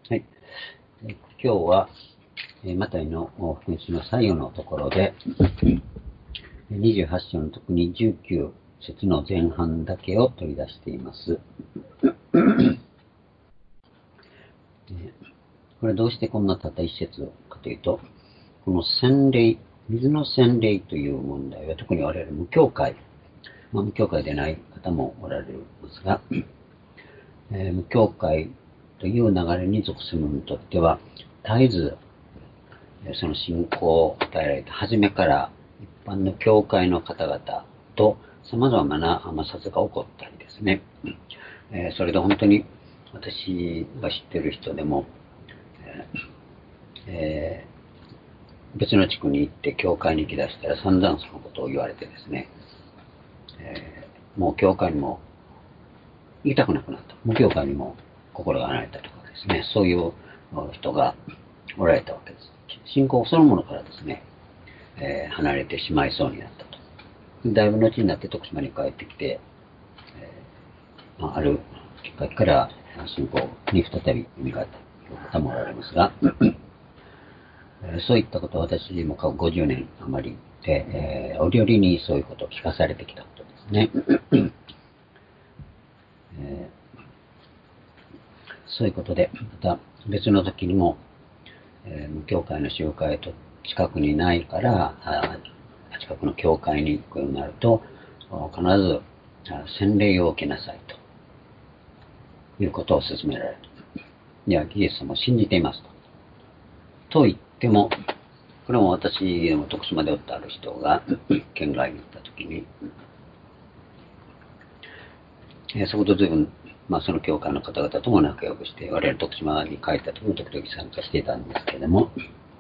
はい。今日は、マタイの福音書の最後のところで、28章の特に19節の前半だけを取り出しています。これどうしてこんなたった一節かというと、この洗礼、水の洗礼という問題は特に我々無教会、無教会でない方もおられますが、無教会という流れに属する者にとっては、絶えずその信仰を与えられた初めから一般の教会の方々と様々な摩擦が起こったりですね、それで本当に私が知っている人でも、別の地区に行って教会に行き出したら散々そのことを言われてですね、もう教会にも行きたくなくなった。無教会にも心が離れたとかですね、そういう人がおられたわけです。信仰そのものからですね、離れてしまいそうになったと。だいぶ後になって徳島に帰ってきて、あるきっかけから信仰に再び蘇ったという方もおられますが、そういったことは私も過去50年余りで、折々にそういうことを聞かされてきたことですね。そういうことで、また別の時にも、無教会の集会と近くにないから、近くの教会に行くようになると、必ず洗礼を受けなさいということを勧められる。いや、イエス様を信じていますと。と言っても、これも私でも徳島でおったある人が県外に行った時に、そこと随分、その教会の方々とも仲良くして、我々徳島に帰った時も時々参加していたんですけれども、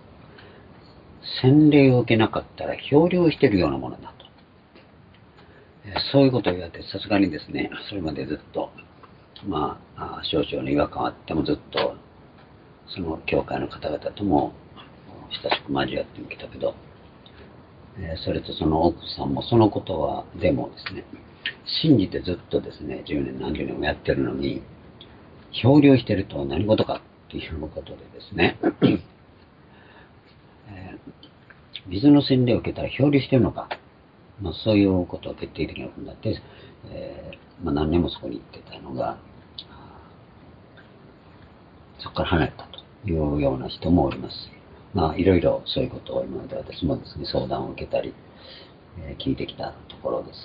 洗礼を受けなかったら漂流しているようなものだと。そういうことを言われて、さすがにですね、それまでずっと、少々の違和感あってもずっと、その教会の方々とも親しく交わってきたけど、それとその奥さんもそのことは、でもですね、信じてずっとですね、10年何十年もやってるのに、漂流してるとは何事かっていうことでですね、水の洗礼を受けたら漂流してるのか、そういうことを決定的なことになって、何年もそこに行ってたのが、そこから離れたというような人もおります。いろいろそういうことを今まで私もですね、相談を受けたり、聞いてきたところです。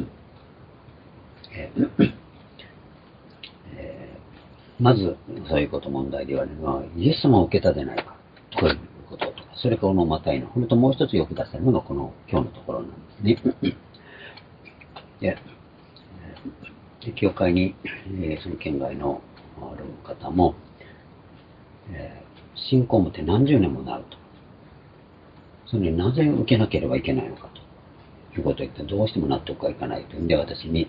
まず、そういうこと問題で言われるのは、イエス様を受けたでないか、ということとか、それからこのマタイの、本当もう一つよく出せるのがこの今日のところなんですね。で、教会に、その県外のある方も、信仰を持って何十年もなると。それになぜ受けなければいけないのかということを言ってどうしても納得がいかないというんで私に、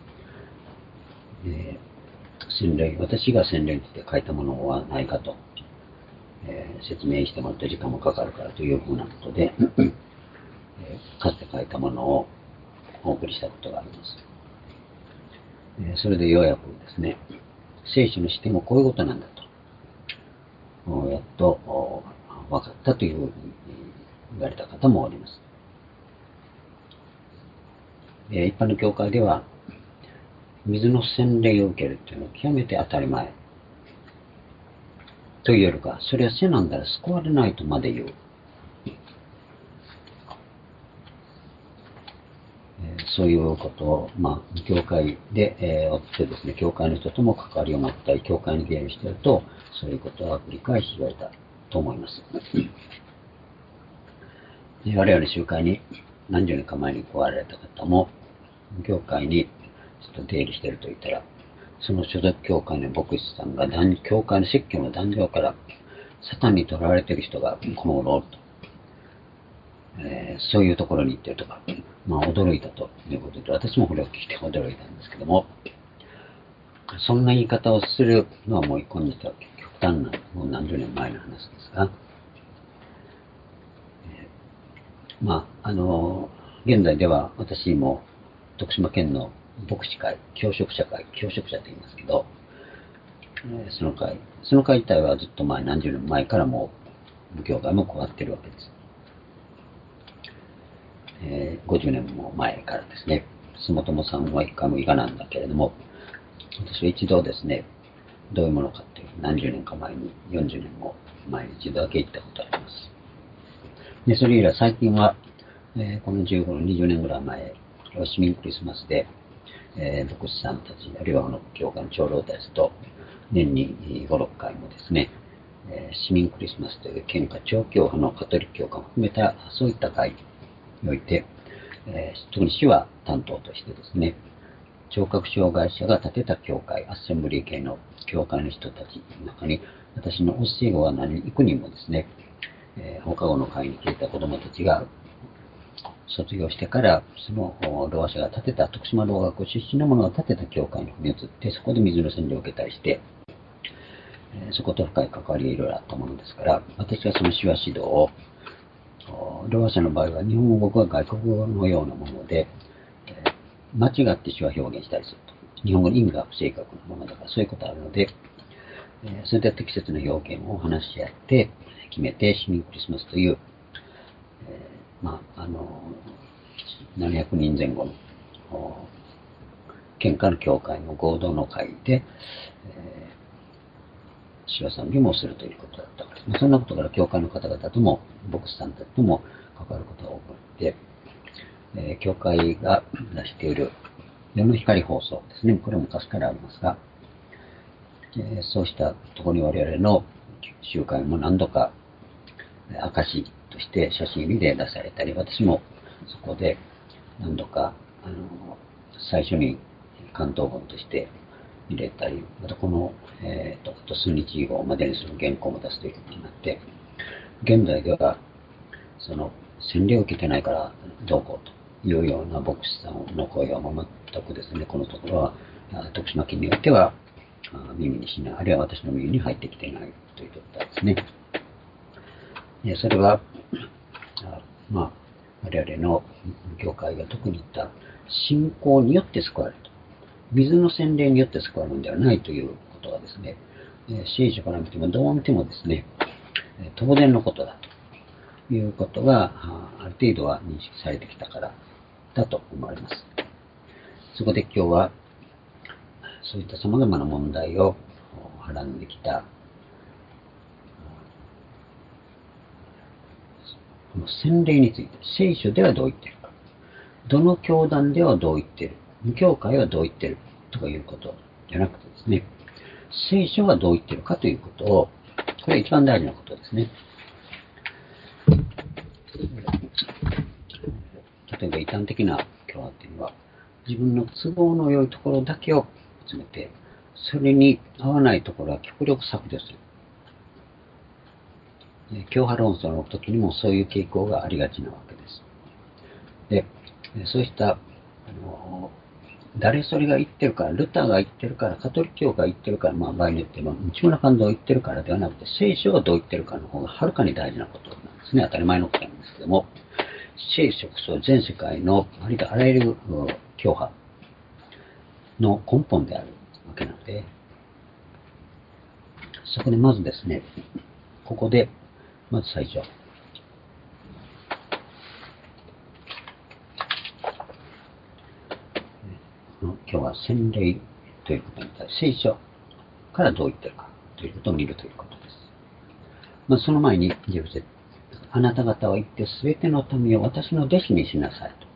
私が洗礼について書いたものはないかと、説明してもらって時間もかかるからというふうなことで、かつて書いたものをお送りしたことがあります。それでようやくですね、聖書の視点もこういうことなんだと、やっと分かったというふうに言われた方もおります。一般の教会では、水の洗礼を受けるというのは極めて当たり前。というよりか、それはせなんだら救われないとまで言う。そういうことを、教会で、おってですね、教会の人とも関わりを持ったり、教会に出入りしていると、そういうことは繰り返し言われたと思います。我々集会に何十年か前に来られた方も、教会にちょっと出入りしていると言ったら、その所属教会の牧師さんが教会の説教の壇上からサタンに囚われている人がこの頃おると、そういうところに行っているとか、驚いたということで、私もこれを聞いて驚いたんですけども、そんな言い方をするのはもう今日は極端な、もう何十年前の話ですが、現在では私も徳島県の牧師会、教職者と言いますけど、 その会自体はずっと前、何十年前からもう、仏教界も加わっているわけです。50年も前からですね、洲本さんは一回も伊賀なんだけれども、私は一度ですね、どういうものかっていう何十年か前に、40年も前に一度だけ行ったことがあります。で、それ以来最近は、この15年、20年ぐらい前、市民クリスマスで、牧師さんたち、あるいは教会の長老たちと、年に5、6回もですね、市民クリスマスという県下長教派のカトリック教会を含めた、そういった会において、特に市は担当としてですね、聴覚障害者が建てた教会、アッセンブリー系の教会の人たちの中に、私の教え子は幾人もですね、放課後の会に来ていた子供たちが、卒業してから、そのろう者が建てた、徳島ろう学校出身の者が建てた教会に踏み移って、そこで水の洗礼を受けたりして、そこと深い関わりがいろいろあったものですから、私はその手話指導を、ろう者の場合は日本語が外国語のようなもので、間違って手話表現したりすると。日本語の意味が不正確なものだから、そういうことあるので、それで適切な表現を話し合って決めて、市民クリスマスという、700人前後の県下の教会の合同の会で、手話賛美もするということだったわけです。そんなことから教会の方々とも、牧師さんたちとも関わることが多くて、教会が出している世の光放送ですね。これも昔からありますが、そうしたところに我々の集会も何度か証として写真入りで出されたり、私もそこで何度か最初に関東本として入れたり、またこの、あと数日以後までにその原稿も出すということになって、現在ではその洗礼を受けてないからどうこうというような牧師さんの声は全くですね、このところは徳島県においては耳にしない、あるいは私の耳に入ってきていないということですね。それは、我々の教会が特に言った信仰によって救われると。水の洗礼によって救われるのではないということがですね、聖書から見てもどう見てもですね、当然のことだということがある程度は認識されてきたからだと思われます。そこで今日はそういった様々な問題をはらんできたこの洗礼について、聖書ではどう言っているか、どの教団ではどう言っている、無教会はどう言っているとかいうことじゃなくてですね、聖書はどう言っているかということを、これが一番大事なことですね。例えば異端的な教派っていうのは、自分の都合の良いところだけを集めて、それに合わないところは極力削除する。教派論争の時にもそういう傾向がありがちなわけです。で、そうした誰それが言ってるから、ルターが言ってるから、カトリック教が言ってるから、場合によっては、内村勘三が言ってるからではなくて、聖書がどう言ってるかの方がはるかに大事なことなんですね。当たり前のことなんですけども、聖書こそ全世界のありとあらゆる教派の根本であるわけなので、そこでまずですね、ここで、まず最初、今日は洗礼ということに対して、聖書からどう言ってるかということを見るということです。その前に、あなた方は言ってすべての民を私の弟子にしなさいと。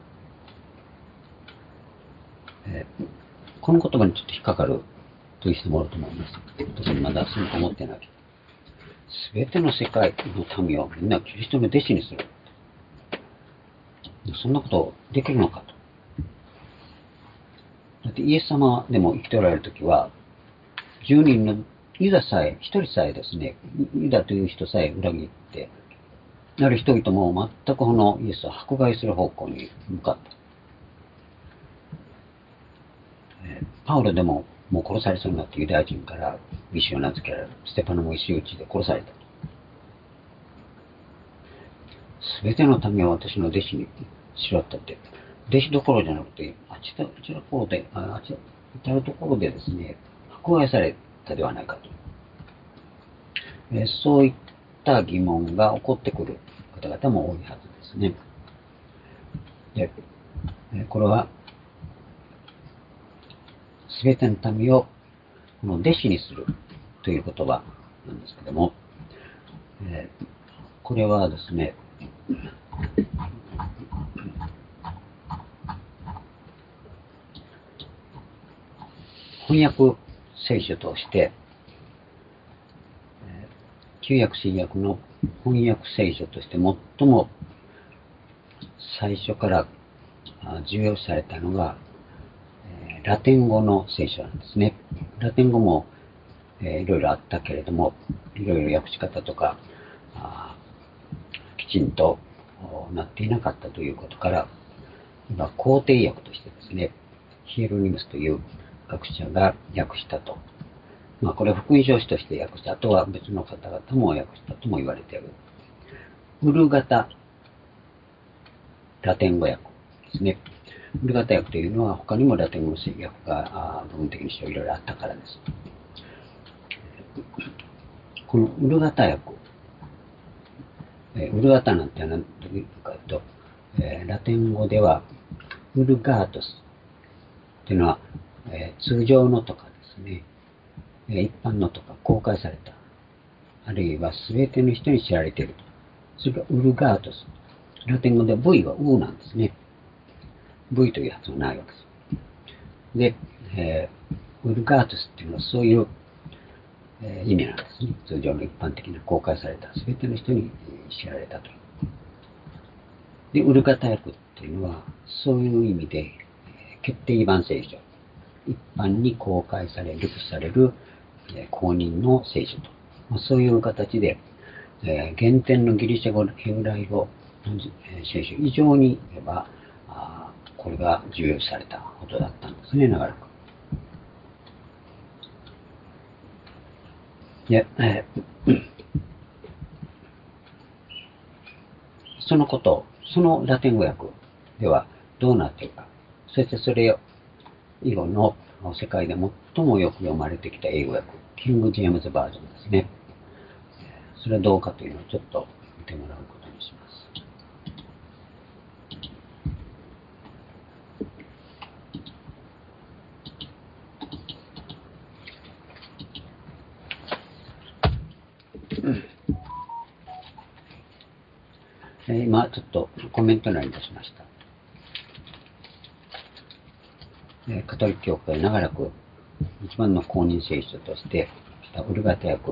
この言葉にちょっと引っかかるという人もいると思います。私まだそう思ってない。すべての世界の民をみんなキリストの弟子にする。そんなことできるのかと。だってイエス様でも生きておられるときは、10人のユダさえ、1人さえですね、ユダという人さえ裏切って、なる人々も全くこのイエスを迫害する方向に向かった。パウロでももう殺されそうになってユダヤ人から石を名付けられる。ステパノも石打ちで殺された。すべての民を私の弟子にしろったって、弟子どころじゃなくて、至るところでですね、迫害されったではないかと。そういった疑問が起こってくる方々も多いはずですね。で、これは、すべての民をこの弟子にするという言葉なんですけども、これはですね、翻訳聖書として、旧約新約の翻訳聖書として最も最初から重要視されたのが、ラテン語の聖書なんですね。ラテン語も、いろいろあったけれども、いろいろ訳し方とかきちんとなっていなかったということから、今肯定訳としてですね、ヒエロニムスという学者が訳したと。これは福音書士として訳した。あとは別の方々も訳したとも言われている。ウルガタラテン語訳ですね。ウルガタ訳というのは他にもラテン語の訳が部分的にしていろいろあったからです。このウルガタ訳、ウルガタなんて何というかというと、ラテン語ではウルガートスというのは、通常のとかですね、一般のとか公開された、あるいは全ての人に知られていると。それがウルガートス。ラテン語で V はウなんですね。V という発音はないわけです。で、ウルガートスっていうのはそういう、意味なんですね。通常の一般的な公開された全ての人に知られたと。で、ウルガタ訳っていうのはそういう意味で、決定版聖書。一般に公開され、ルプされる、公認の聖書と。そういう形で、原点のギリシャ語、ヘブライ語の聖書以上に言えば、これが重要視されたことだったんですね、長らく。で、そのこと、そのラテン語訳ではどうなっているか。そしてそれ以後の世界で最もよく読まれてきた英語訳、キング・ジェームズ・バージョンですね。それはどうかというのをちょっと見てもらうことにします。今ちょっとコメント欄に出しました。カトリック教会長らく一番の公認聖書としてきたウルガタ訳。こ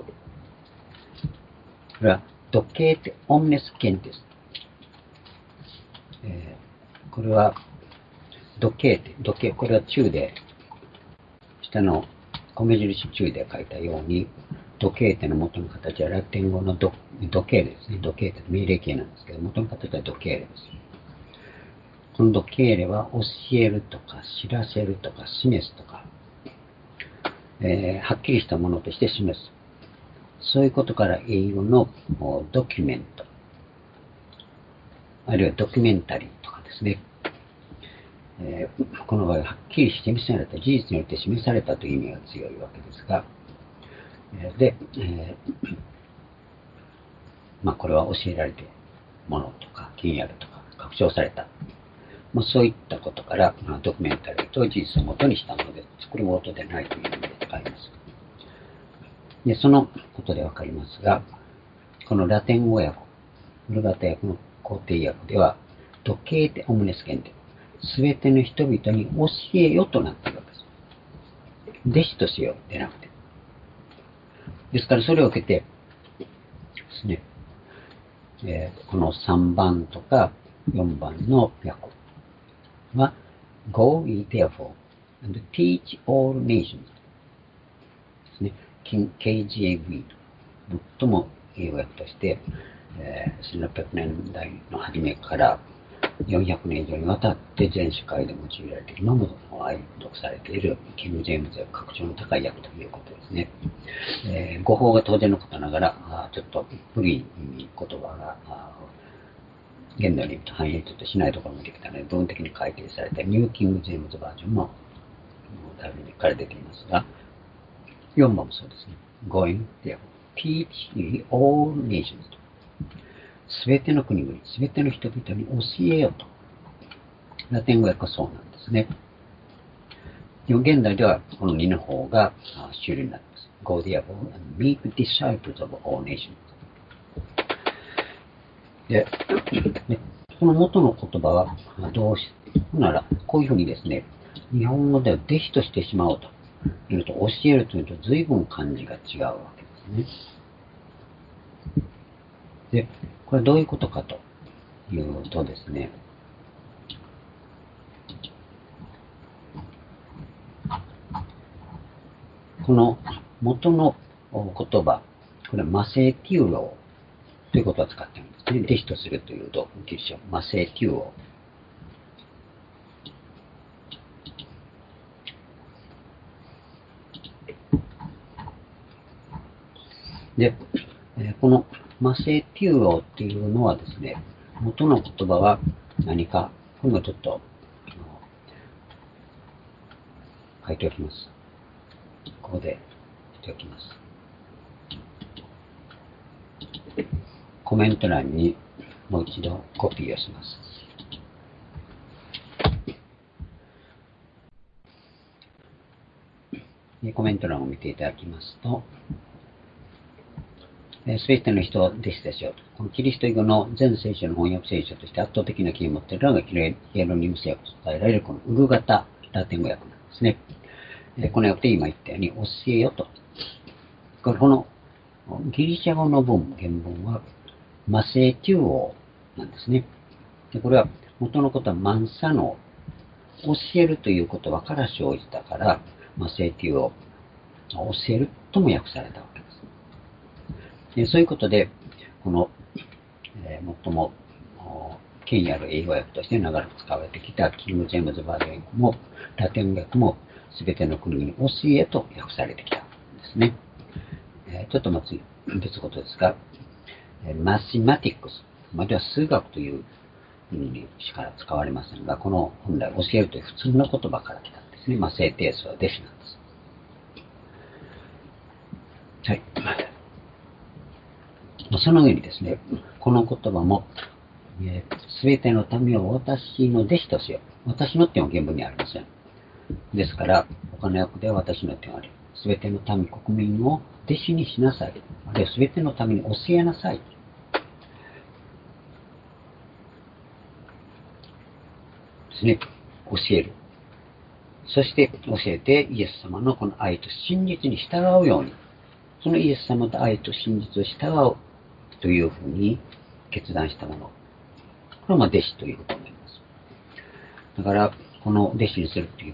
れはドケーテ・オムネス・ケンテス。これはドケーテ、これは中で、下の米印中で書いたように、ドケーテの元の形はラテン語のドケーレですね。ドケーテ命令形なんですけど、元の形はドケーレです。このドケーレは教えるとか、知らせるとか、示すとか、はっきりしたものとして示す。そういうことから英語のドキュメント、あるいはドキュメンタリーとかですね。この場合ははっきり示された、事実によって示されたという意味が強いわけですが、で、これは教えられているものとか、気にあるとか、確証された。そういったことから、ドキュメンタリーと事実をもとにしたもので、作るものでないという意味で使います。で、そのことでわかりますが、このラテン語訳、ウルガタ訳の肯定訳では、ドケーテ・オムネス・ケンテ、すべての人々に教えよとなっているわけです。弟子としようでなくて。ですからそれを受けてですね、この3番とか4番の訳は Go ye therefore and teach all nations ですね。KJV と最も英語訳として、1600年代の初めから400年以上にわたって全世界で用いられている今も愛読されているキング・ジェームズ格調の高い訳ということですね。語法が当然のことながらちょっと古い言葉が現代の意味と反映としないところもできたので部分的に改訂されたニュー・キング・ジェームズバージョンもだいぶから出ていますが、 4番もそうですね。going, therefore, teach ye all nations と。すべての国々、すべての人々に教えよと。ラテン語訳はそうなんですね。でも現代ではこの2の方が主流になります。Go therefore and make disciples of all nations. で、この元の言葉はどうし、なら、こういうふうにですね、日本語では弟子としてしまおうというと、教えるというと随分漢字が違うわけですね。で、これどういうことかというとですね、この元の言葉、これはマセティウロということを使っているんですね。弟子とするというと、ギリシャマセティウロ。で、このマセティウロっていうのはですね、元の言葉は何か、これもちょっと書いておきます。ここでしておきます。コメント欄にもう一度コピーをします。コメント欄を見ていただきますと、すべての人を弟子ですよと。このキリスト語の全聖書の翻訳聖書として圧倒的な機能を持っているのがヒエロニムス訳と伝えられるこのウル型ラテン語訳なんですね。この訳で今言ったように教えよと。このギリシャ語の原文はマセテュオなんですね。でこれは元のことはマンサの教えるという言葉から生じたから、マセテュオ、教えるとも訳されたわけです。そういうことで、この、最も権威ある英語訳として長く使われてきたキング・ジェームズ・バージョン訳もラテン語訳も全ての国に教えと訳されてきたんですね。ちょっとまず別ことですが、マシマティックスまでは数学という意味にしか使われませんが、この本来教えるという普通の言葉から来たんですね。聖定数は弟子なんです。はい。その上にですね、この言葉も、すべての民を私の弟子としよう。私のっていうのは原文にありません。ですから、他の訳では私のっていうのはあり、すべての民、国民を弟子にしなさい。あるいはすべての民に教えなさい。ですね。教える。そして教えてイエス様のこの愛と真実に従うように、そのイエス様と愛と真実を従うというふうに決断したもの。これは弟子ということになります。だから、この弟子にするという、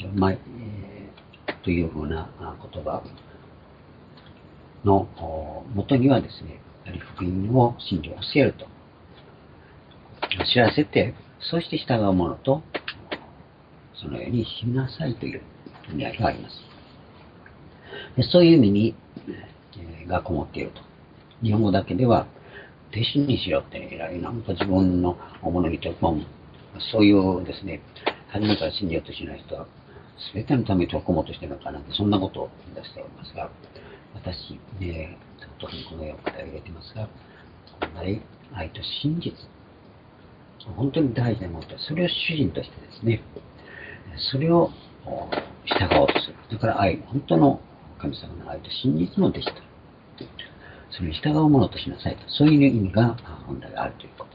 というふうな言葉の元にはですね、やはり福音を真理を教えると。知らせて、そして従うものと、そのようにしなさいという意味合いがあります。でそういう意味に、がこもっていると。日本語だけでは、弟子にしろって偉い。なんか自分の思いにとも、そういうですね、初めから信じようとしない人は、すべてのために取り込もうとしているのかなって、そんなことを言い出しておりますが、私、特にこのような答えを入れていますが、本来、愛と真実。本当に大事なものと、それを主人としてですね、それを従おうとする。だから愛、本当の神様の愛と真実の弟子と。それに従うものとしなさいと。そういう意味が本来あるということです。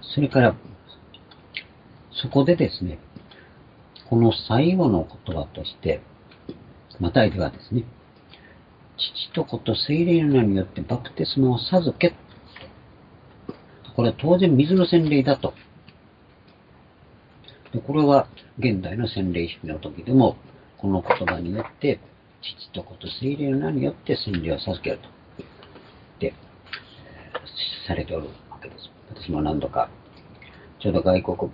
それから、そこでですね、この最後の言葉として、マタイではですね、父と子と聖霊の名によってバプテスマを授け。これは当然水の洗礼だと。でこれは現代の洗礼式の時でも、この言葉によって、父と子と聖霊の名によって洗礼を授けると。で、されておるわけです。私も何度か、ちょうど外国、オ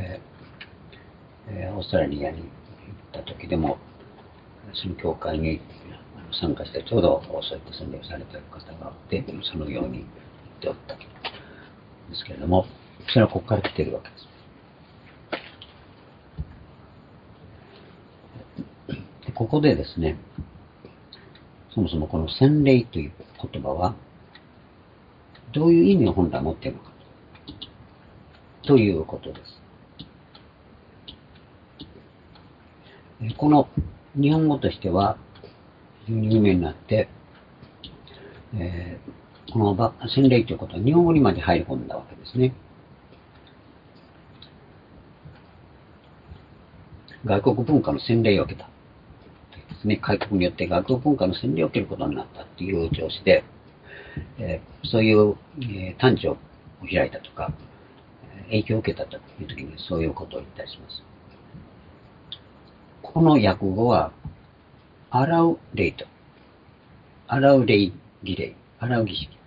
ーストラリアに行った時でも、その教会に参加して、ちょうどそういった洗礼をされている方があって、そのように言っておったんですけれども、それはここから来ているわけです。 ここでですね、そもそもこの洗礼という言葉は、どういう意味を本来持っているのかということです。この日本語としては非常に有名になって、この洗礼ということは日本語にまで入り込んだわけですね。外国文化の洗礼を受けた。ですね、開国によって外国文化の洗礼を受けることになったという調子で、そういう、端緒を開いたとか、影響を受けたという時にそういうことを言ったりします。この訳語は、洗う礼と、洗う礼儀礼、洗う儀式。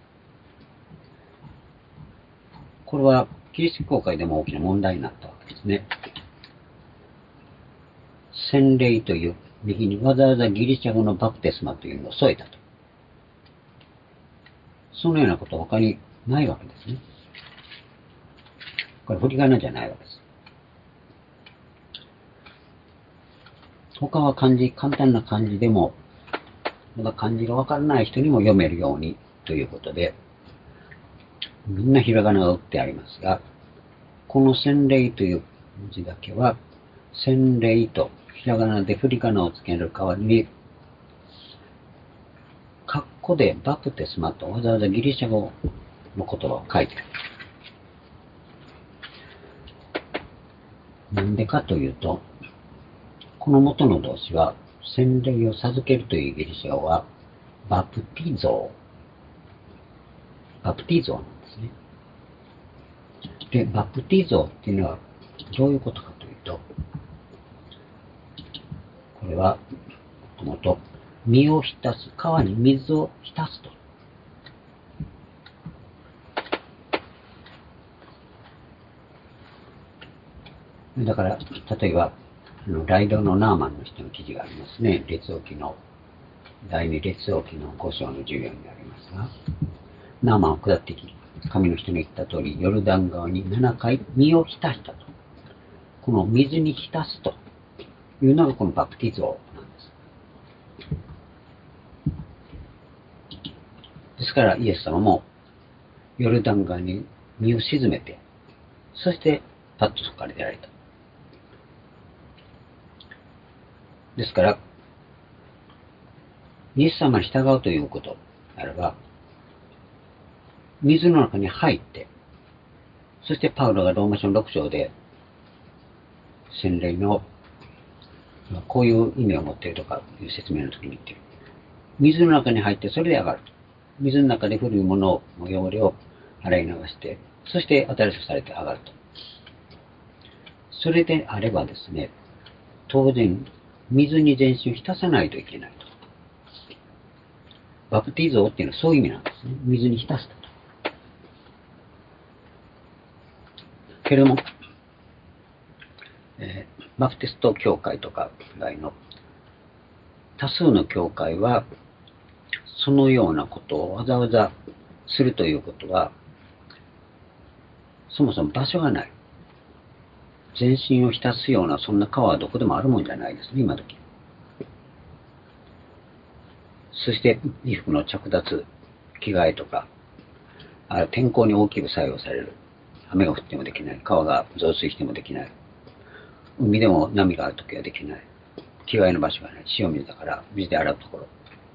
これはキリスト教会でも大きな問題になったわけですね。洗礼という右にわざわざギリシャ語のバプテスマというのを添えたと。そのようなことは他にないわけですね。これ振り仮名じゃないわけです。他は簡単な漢字でも、まだ漢字がわからない人にも読めるようにということで、みんなひらがなが打ってありますが、この洗礼という文字だけは、洗礼とひらがなで振り仮名をつける代わりに、括弧でバプテスマとわざわざギリシャ語の言葉を書いている。なんでかというと、この元の動詞は、洗礼を授けるというギリシャ語は、バプティゾーなんですね。で、バプティゾーっていうのはどういうことかというと、これは、もともと、身を浸す、川に水を浸すと。だから、例えば、ライドのナーマンの人の記事がありますね。列王記の、第二列王記の5章の14にありますが、ナーマンを下ってき、神の人の言った通り、ヨルダン川に7回身を浸したと。この水に浸すというのがこのバプティゾーなんです。ですからイエス様もヨルダン川に身を沈めて、そしてパッとそこから出られた。ですから、イエス様に従うということならば、水の中に入って、そしてパウロがローマ書の6章で、洗礼のこういう意味を持っているとかいう説明の時に言っている。水の中に入ってそれで上がると。水の中で古いものの汚れを洗い流して、そして新しくされて上がると。それであればですね、当然、水に全身を浸さないといけないと。バプティゾーっていうのはそういう意味なんですね。水に浸すと。けれども、バプテスト教会とか以外の多数の教会は、そのようなことをわざわざするということは、そもそも場所がない。全身を浸すような、そんな川はどこでもあるもんじゃないですね、今時。そして、衣服の着脱、着替えとか、天候に大きく作用される。雨が降ってもできない。川が増水してもできない。海でも波があるときはできない。着替えの場所がない。塩水だから、水で洗うところ。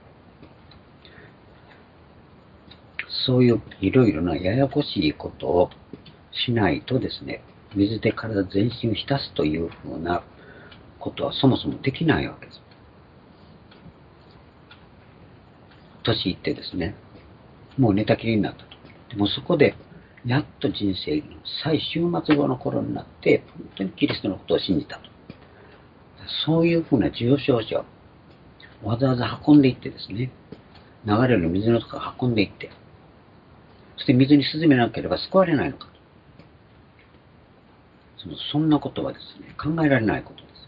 そういういろいろなややこしいことをしないとですね、水で体全身を浸すというふうなことはそもそもできないわけです。年いってですね、もう寝たきりになったと。でもそこで、やっと人生の最終末後の頃になって、本当にキリストのことを信じたと。そういうふうな重症者をわざわざ運んでいってですね、流れる水のとか運んでいって、そして水に沈めなければ救われないのかと。そんなことはですね、考えられないことです。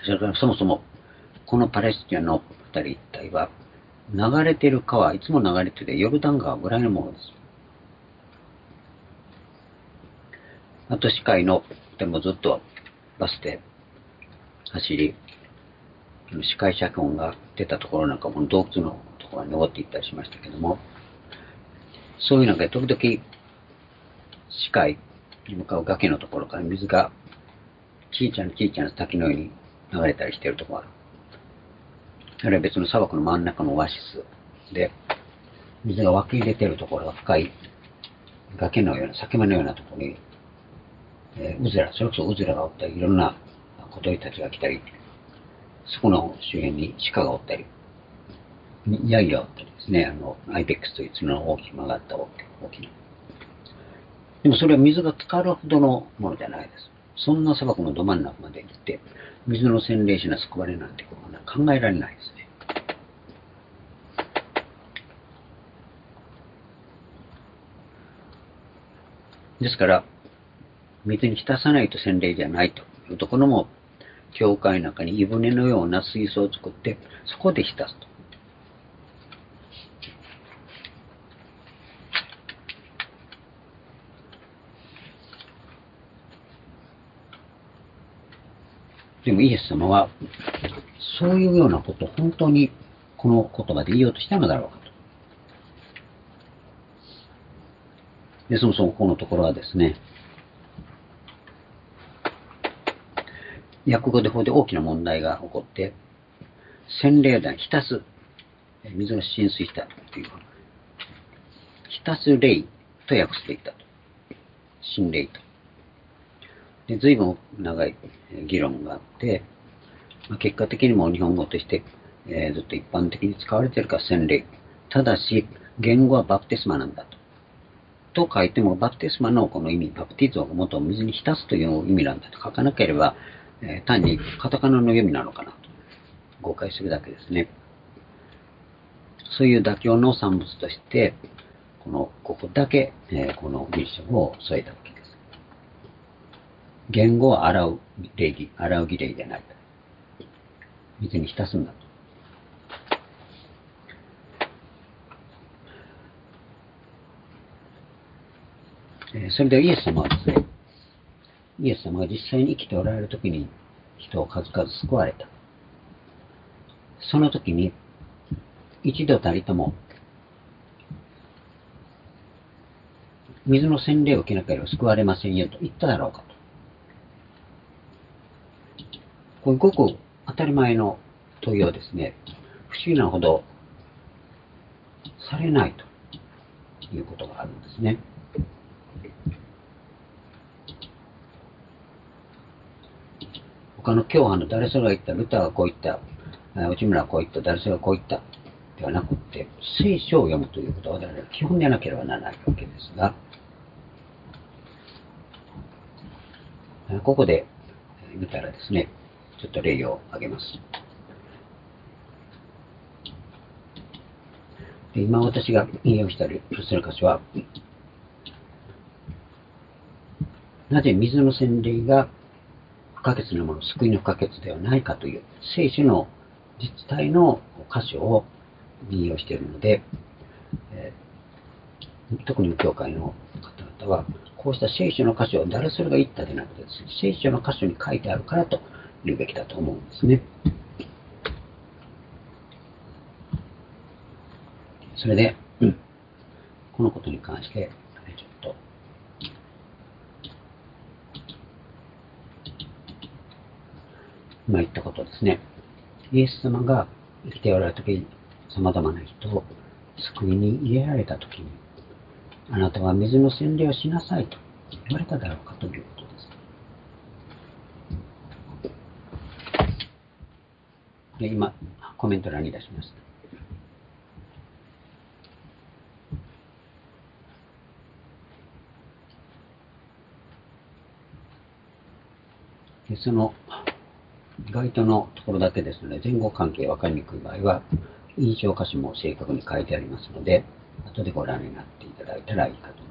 それからそもそも、このパレスチナの二人一体は、流れている川、いつも流れているヨルダン川ぐらいのものです。あと、死海のってもずっとバスで走り、視界遮音が出たところなんかも洞窟のところに登っていったりしましたけども、そういう中で時々視界に向かう崖のところから水が小さな滝のように流れたりしているところがある。あるいは別の砂漠の真ん中のオアシスで、水が湧き出ているところが深い崖のような、裂け目のようなところに、それこそうずらがおったり、いろんな小鳥たちが来たり、そこの周辺に鹿がおったり、ヤギがおったりですね、アイベックスという角の大きく曲がった大きな。でもそれは水が浸かるほどのものじゃないです。そんな砂漠のど真ん中まで行って、水の洗礼しな救われなんてことは考えられないですね。ですから、水に浸さないと洗礼じゃないというところも、教会の中に湯船のような水槽を作って、そこで浸すと。でもイエス様は、そういうようなことを本当にこの言葉で言おうとしたのだろうかと。で、そもそもこのところはですね、訳語で法で大きな問題が起こって、洗礼弾、浸す、水が浸水したという、浸す霊と訳していったと。浸霊と。で、随分長い議論があって、結果的にも日本語として、ずっと一般的に使われているから洗礼。ただし、言語はバプテスマなんだと。と書いても、バプテスマのこの意味、バプティゾーが元を水に浸すという意味なんだと書かなければ、単にカタカナの読みなのかなと誤解するだけですね。そういう妥協の産物として、ここだけ、このギリシャ語を添えたわけです。言語は洗う儀礼でないと。水に浸すんだと。それでイエス様はですね、イエス様が実際に生きておられるときに人を数々救われた。その時に一度たりとも水の洗礼を受けなければ救われませんよと言っただろうかと。こういうごく当たり前の問いをですね、不思議なほどされないということがあるんですね。他の教派の誰それが言った、ルターがこう言った、内村がこう言った、誰それがこう言った、ではなくて、聖書を読むということは我々は基本でなければならないわけですが、ここで見たらですね、ちょっと例を挙げます。で、今私が引用したりする箇所は、なぜ水の洗礼が不可欠なもの、救いの不可欠ではないかという聖書の実態の箇所を引用しているので、特に無教会の方々は、こうした聖書の箇所を誰それが言ったでなくて、聖書の箇所に書いてあるからと言うべきだと思うんですね。それで、このことに関して、ちょっと、今言ったことですね。イエス様が生きておられたときに、様々な人を救いに入れられたときに、あなたは水の洗礼をしなさいと言われただろうかということです。で、今、コメント欄に出しました。で、その該当のところだけですので、前後関係分かりにくい場合は、印象箇所も正確に書いてありますので、後でご覧になっていただいたらいいかと思い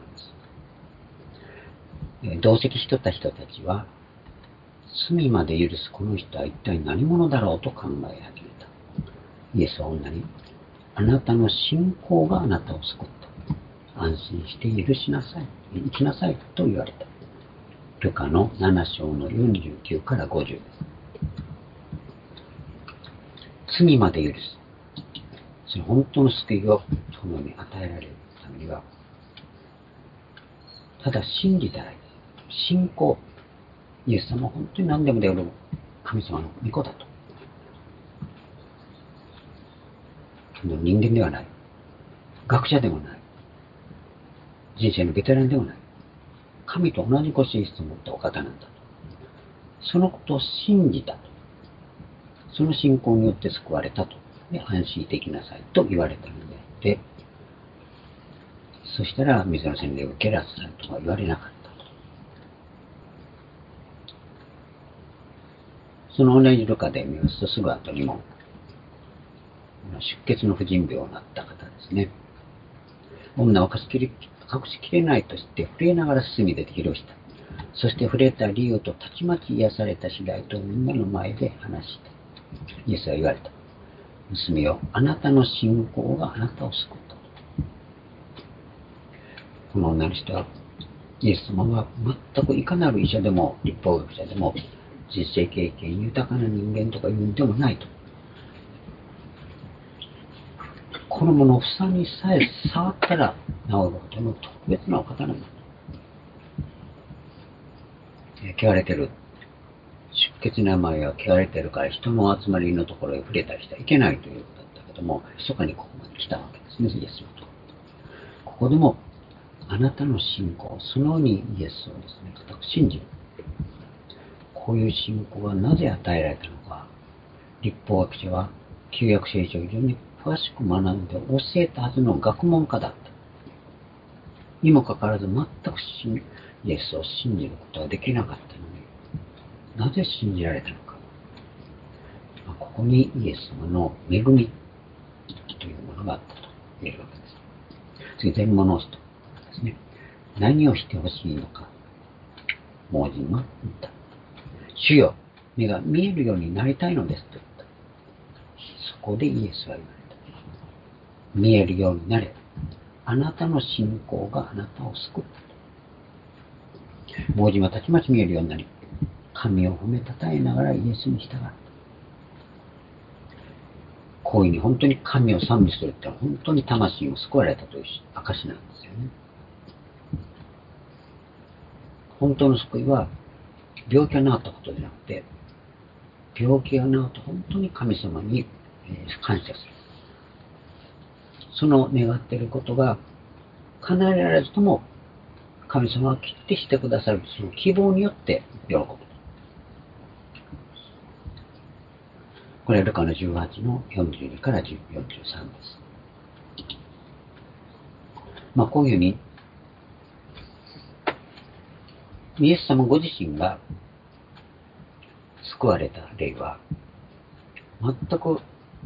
ます。同席しとった人たちは、罪まで許すこの人は一体何者だろうと考え始めた。イエスは女に、あなたの信仰があなたを救った。安心して許しなさい、生きなさいと言われた。 ルカの7章の49から50です。罪まで許す。その本当の救いをこの世に与えられるためには、ただ信じたらいい。信仰。イエス様は本当に何でもできる神様の御子だと。人間ではない。学者でもない。人生のベテランでもない。神と同じ個性質を持ったお方なんだと。そのことを信じたと。その信仰によって救われたと。で、安心できなさいと言われたのであって、そしたら水の洗礼を受けなさいとは言われなかったと。その同じルカで見ますとすぐ後にも、出血の婦人病になった方ですね。女は隠しきれないとして震えながら進み出て広した。そして触れた理由とたちまち癒された次第とみんなの前で話した。イエスは言われた。娘よ、あなたの信仰があなたを救った。この女の人は、イエス様は全くいかなる医者でも立法学者でも人生経験豊かな人間とかいうんでもないと。このもの房にさえ触ったら治るほどの特別なお方なんだ。汚れてる。出血の病は汚れてるから人の集まりのところへ触れたりしてはいけないということだったけども、密かにここまで来たわけですね、イエスのと。ここでも、あなたの信仰、そのようにイエスをですね、固く信じる。こういう信仰がなぜ与えられたのか、立法学者は旧約聖書を非常に詳しく学んで教えたはずの学問家だった。にもかかわらず全くイエスを信じることができなかったのに、なぜ信じられたのか。ここにイエス様の恵みというものがあったと言えるわけです。次、全盲の人ですね。何をしてほしいのか。盲人は言った。主よ、目が見えるようになりたいのですと言った。そこでイエスは言われた。見えるようになれ。あなたの信仰があなたを救った。盲人はたちまち見えるようになり、神を褒めたたえながらイエスに従った。こういうふうに本当に神を賛美するってのは本当に魂を救われたという証なんですよね。本当の救いは病気が治ったことでなくて、病気が治った本当に神様に感謝する。その願っていることが叶えられずとも、神様はきってしてくださるその希望によって喜ぶ。これはルカの18の42から43です。こういうふうに、イエス様ご自身が救われた例は、全く、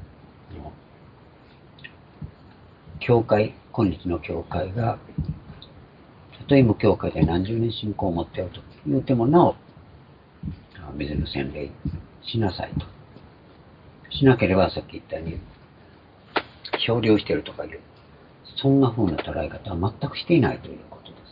教会、今日の教会が、たとえ無教会で何十年信仰を持っていると言うてもなお、水の洗礼しなさいと。しなければさっき言ったように、漂流しているとかいう、そんな風な捉え方は全くしていないということです。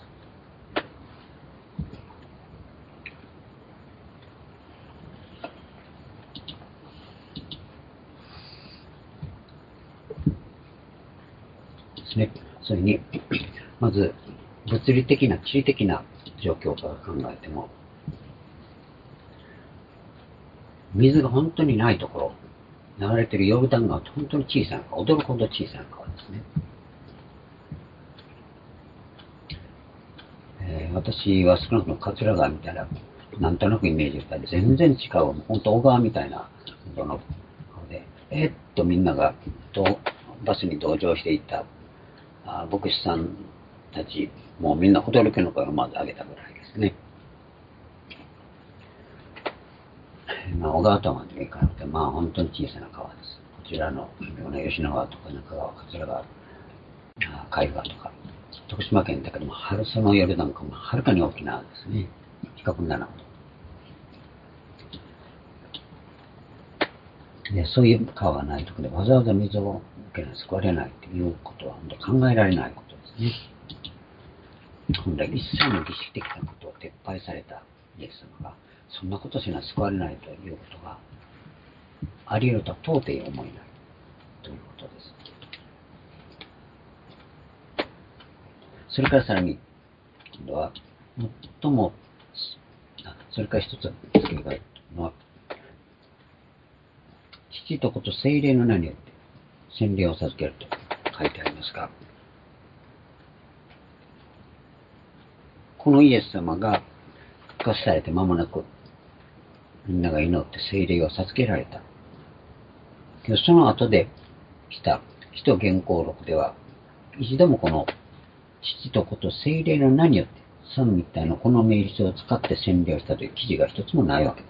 ですね。それに、まず、物理的な、地理的な状況から考えても、水が本当にないところ、流れているヨルダン川って本当に小さな川、驚くほど小さな川ですね。私は少なくとも桂川みたいな、なんとなくイメージしたら全然違う、本当小川みたいな川で、みんながバスに同乗していた牧師さんたち、もうみんな驚きの声をまず上げたぐらいですね。小川とまでいかなくて、本当に小さな川です。こちらの吉野川とか中川、桂川、海川とか、徳島県だけども、そのヨルダン川もはるかに大きなですね。比較にならない。で、そういう川がないところでわざわざ水を受けない、救われないということは本当考えられないことですね。 本来一切の儀式的なことを撤廃されたイエス様が、そんなことしな救われないということがあり得るとは到底思えないということです。それからさらに、今度は最も、それから一つ付け加えるのは、父と子と聖霊の名によって洗礼を授けると書いてありますが、このイエス様が復活されて間もなく、みんなが祈って聖霊を授けられた。その後で来た使徒原稿録では、一度もこの父と子と聖霊の名によって三位一体のこの名詞を使って洗礼をしたという記事が一つもないわけです。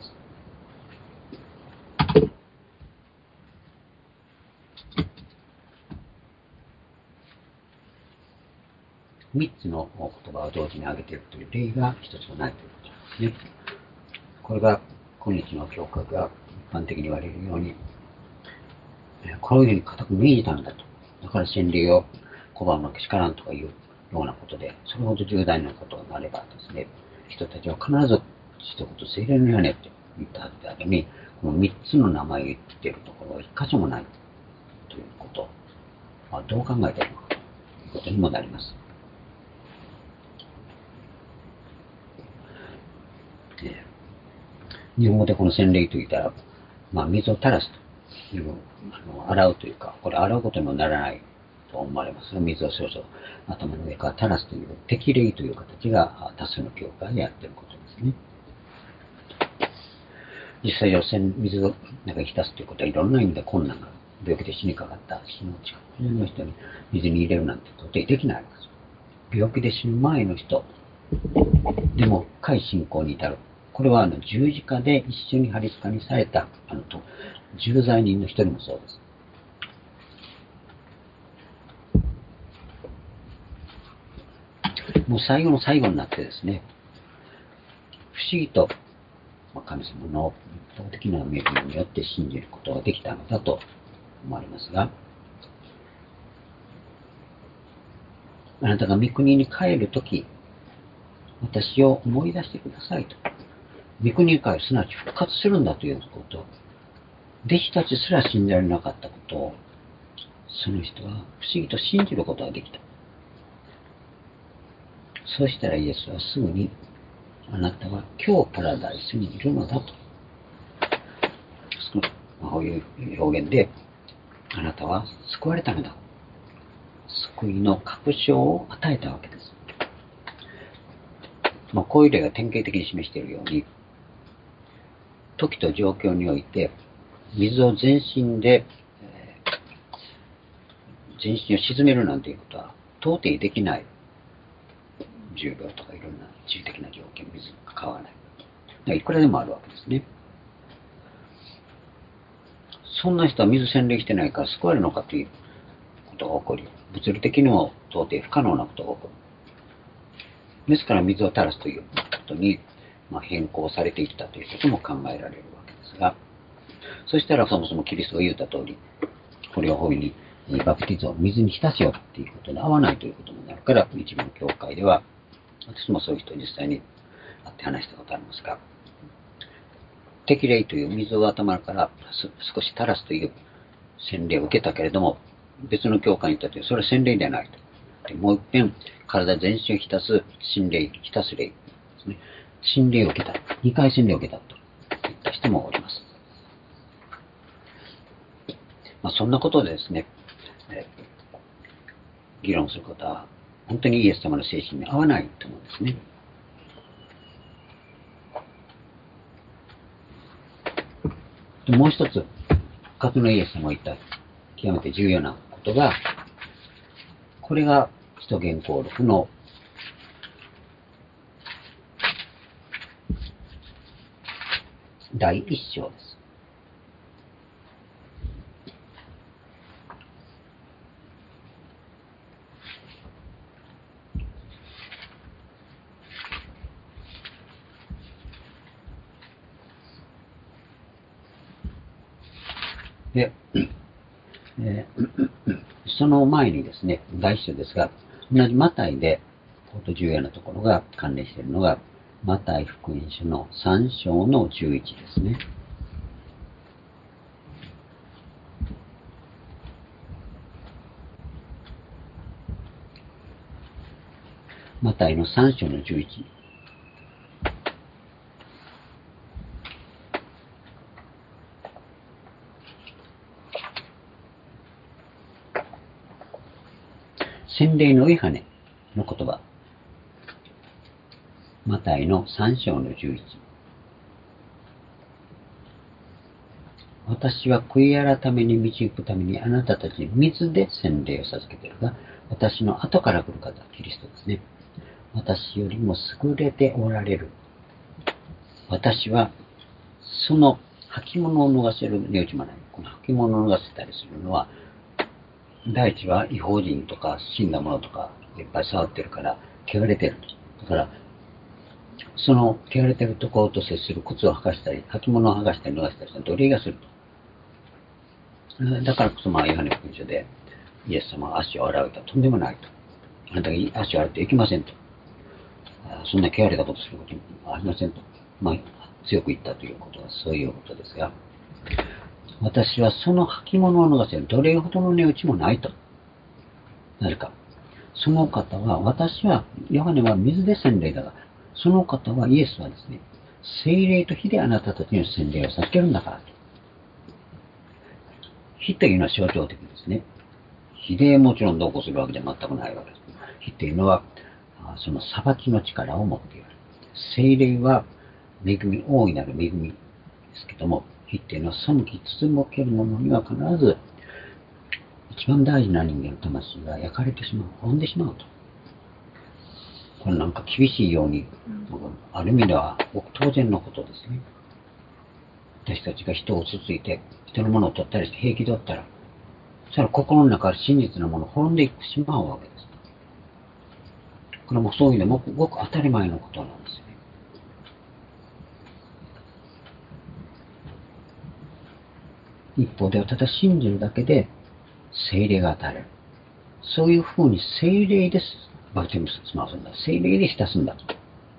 三つの言葉を同時に挙げているという例が一つもないということですね。これが今日の教会が一般的に言われるように、こういうふうに固く命じたんだと。だから洗礼を拒むわけしからんとかいうようなことで、それほど重大なことになればですね、人たちは必ず父と子と聖霊のよねって言ったはずであるのに、この三つの名前を言っているところは一箇所もないということ、どう考えているのかということにもなります。日本語でこの洗礼と言ったら、水を垂らすという、洗うというか、これ洗うことにもならないと思われますが、水を少々頭の上から垂らすという適礼という形が多数の教会でやっていることですね。実際は水を中に浸すということはいろんな意味で困難が、病気で死にかかった死の近くの人に水に入れるなんて到底できないわけです。病気で死ぬ前の人でも深い信仰に至る。これは十字架で一緒に貼り付かにされた重罪人の一人もそうです。もう最後の最後になってですね、不思議と神様の一方的な恵みによって信じることができたのだと思われますが、あなたが御国に帰るとき、私を思い出してくださいと。御国に帰る、すなわち復活するんだということ、弟子たちすら信じられなかったことを、その人は不思議と信じることができた。そうしたらイエスはすぐに、あなたは今日パラダイスにいるのだと。こういう表現で、あなたは救われたのだ。救いの確証を与えたわけです。こういう例が典型的に示しているように、時と状況において、水を全身を沈めるなんていうことは到底できない。重病とかいろんな地理的な条件、水が買わない。いくらでもあるわけですね。そんな人は水洗礼してないから救われるのかということが起こり、物理的にも到底不可能なことが起こる。ですから水を垂らすということに、変更されていったということも考えられるわけですが、そしたらそもそもキリストが言った通り、これを大いにバプティズムを水に浸すよっていうことで合わないということになるから、一部の教会では、私もそういう人に実際に会って話したことありますが、適礼という水を頭から少し垂らすという洗礼を受けたけれども、別の教会に行ったという、それは洗礼ではないと。でもう一遍、体全身を浸す浸礼、浸す礼ですね。洗礼を受けた。2回洗礼を受けたと言った人もおります。そんなことでですね、議論することは、本当にイエス様の精神に合わないと思うんですね。でもう一つ、復活のイエス様が言った極めて重要なことが、これが使徒原稿録の第一章です。で、その前にですね、第一章ですが、同じマタイで、 と重要なところが関連しているのが、マタイ福音書の3章の11ですね。マタイの3章の11。洗礼のいはねの言葉。マタイの3章の11。私は悔い改めに導くためにあなたたちに水で洗礼を授けているが、私の後から来る方、キリストですね。私よりも優れておられる。私は、その履物を逃せる値打ちもない。この履物を逃せたりするのは、第一は違法人とか死んだものとかいっぱい触ってるから汚れてると。だから、その汚れてるところと接する靴を履かしたり、履物を剥がしたり脱がしたりしたら奴隷がすると。だからこそヨハネ福音書でイエス様が足を洗うとはとんでもないと。あなたが足を洗っていけませんと。そんな汚れたことすることもありませんと。強く言ったということはそういうことですが、私はその履物を脱がせるどれほどの値打ちもないと。なぜか。その方は、私は、ヨハネは水で洗礼だが、その方は、イエスはですね、聖霊と火であなたたちの洗礼を授けるんだからと。火というのは象徴的ですね。火でもちろんどうこうするわけじゃ全くないわけです。火というのは、その裁きの力を持っている。聖霊は、恵み、大いなる恵みですけども、火っていうのは背きつつもけるものには必ず一番大事な人間の魂が焼かれてしまう、滅んでしまうと。これなんか厳しいように、ある意味では当然のことですね。私たちが人をつついて、人のものを取ったりして平気でおったら、そしたら心の中から真実のものを滅んでいってしまうわけです。これもそういうのもごく当たり前のことなんですよね。一方ではただ信じるだけで聖霊が与えられる。そういうふうに聖霊です。バプテスマをするんだ。聖霊で浸すんだと。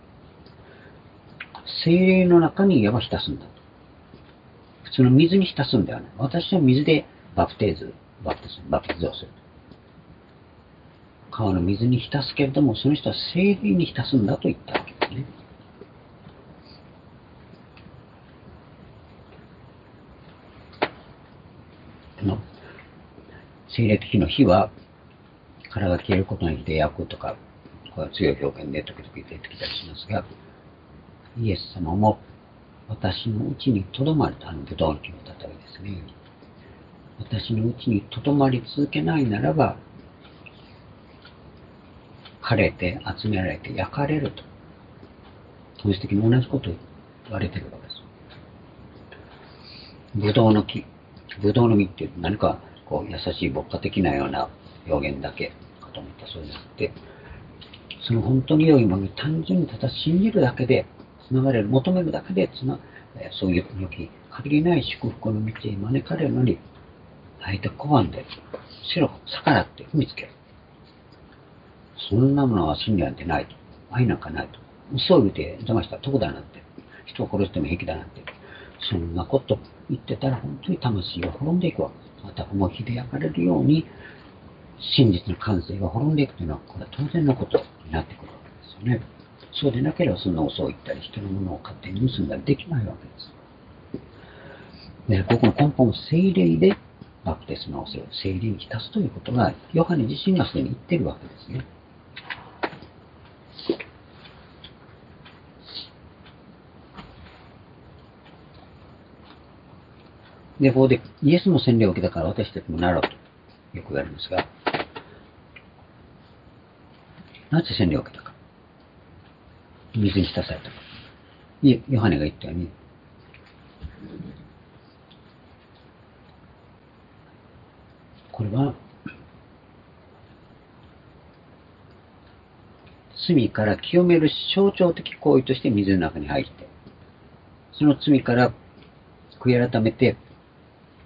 聖霊の中にいわば浸すんだと。普通の水に浸すんではない。私は水でバプテスをする。川の水に浸すけれども、その人は聖霊に浸すんだと言ったわけですね。聖霊的の火は、殻が消えることにして焼くとか、これは強い表現で時々出てきたりしますが、イエス様も私のうちにとどまると、ブドウの木の例えですね。私のうちにとどまり続けないならば、枯れて集められて焼かれると。本質的に同じことを言われているわけです。ブドウの木、ブドウの実って何かこう優しい牧歌的なような表現だけかと思ったそうじゃなくて、その本当に良いものに単純にただ信じるだけでつながれる、求めるだけでそういう良き限りない祝福の道へ招かれるのに、あえて拒んで、白く逆らって踏みつける。そんなものは真理なんてないと。愛なんかないと。嘘を言うて邪魔したら得だなんて。人を殺しても平気だなんて。そんなこと言ってたら本当に魂が滅んでいくわけです。またこの火で焼かれるように、真実の感性が滅んでいくというのは、これは当然のことになってくるわけですよね。そうでなければそんな嘘を言ったり、人のものを勝手に盗んだりできないわけです。で、ここの根本を聖霊でバプテスマをする、聖霊に浸すということが、ヨハネ自身がすでに言っているわけですね。で、ここでイエスの洗礼を受けたから私たちもなろうとよく言われますが、なぜ洗礼を受けたか。水に浸されたか。ヨハネが言ったように、これは罪から清める象徴的行為として水の中に入って、その罪から悔い改めて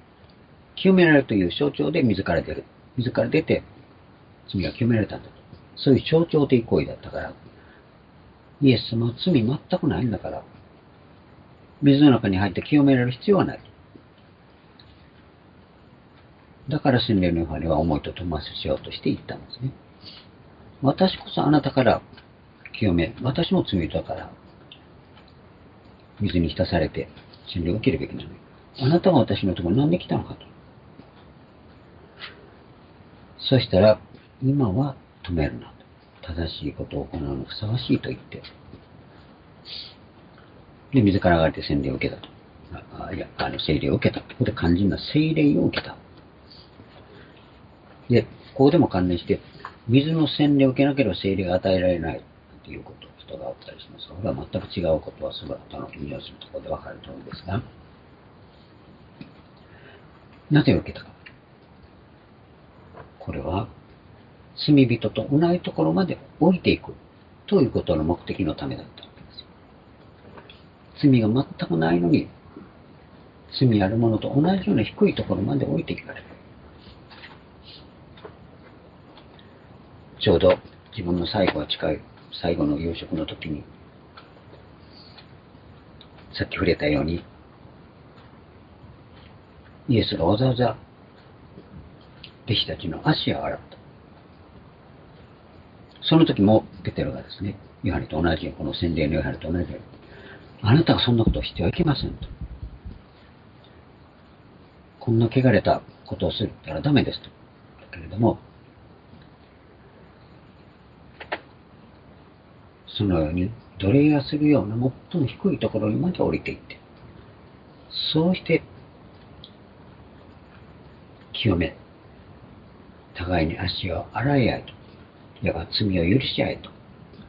清められるという象徴で水から出る。水から出て罪が清められたんだと。 そういう象徴的行為だったから、イエス様は罪全くないんだから、水の中に入って清められる必要はない。だから洗礼のヨハネは思いと共にしようとして言ったんですね。私こそあなたから清め、私も罪人だから水に浸されて洗礼を受けるべきなのに、あなたが私のところに何で来たのかと。そしたら、今は止めるなと。正しいことを行うのにふさわしいと言って、で、自ら上がれて洗礼を受けたと。聖霊を受けた。ここで肝心な聖霊を受けた。で、ここでも関連して、水の洗礼を受けなければ聖霊が与えられないということを人がおったりしますが、これは全く違うことは、その後の引用するところで分かると思うんですが、なぜ受けたか。これは、罪人と同じところまで降りていくということの目的のためだったわけです。罪が全くないのに、罪あるものと同じような低いところまで降りていかれる。ちょうど自分の最後が近い、最後の夕食の時に、さっき触れたように、イエスがわざわざ弟子たちの足を洗った。その時もペテロがですね、ヨハネと同じように、この洗礼のヨハネと同じように、あなたがそんなことをしてはいけませんと。こんな汚れたことをするったらダメですと。だけれども、そのように奴隷がするような最も低いところにまで降りていって、そうして清め、互いに足を洗い合いと、いわば罪を許し合えと、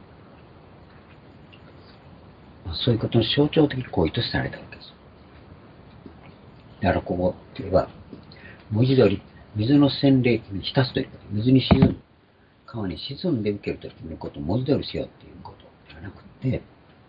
そういうことの象徴的行為とされたわけです。だからここといえば、文字通り水の洗礼に浸すということ、水に沈む、川に沈んで受けるということを文字通りしようということではなくて、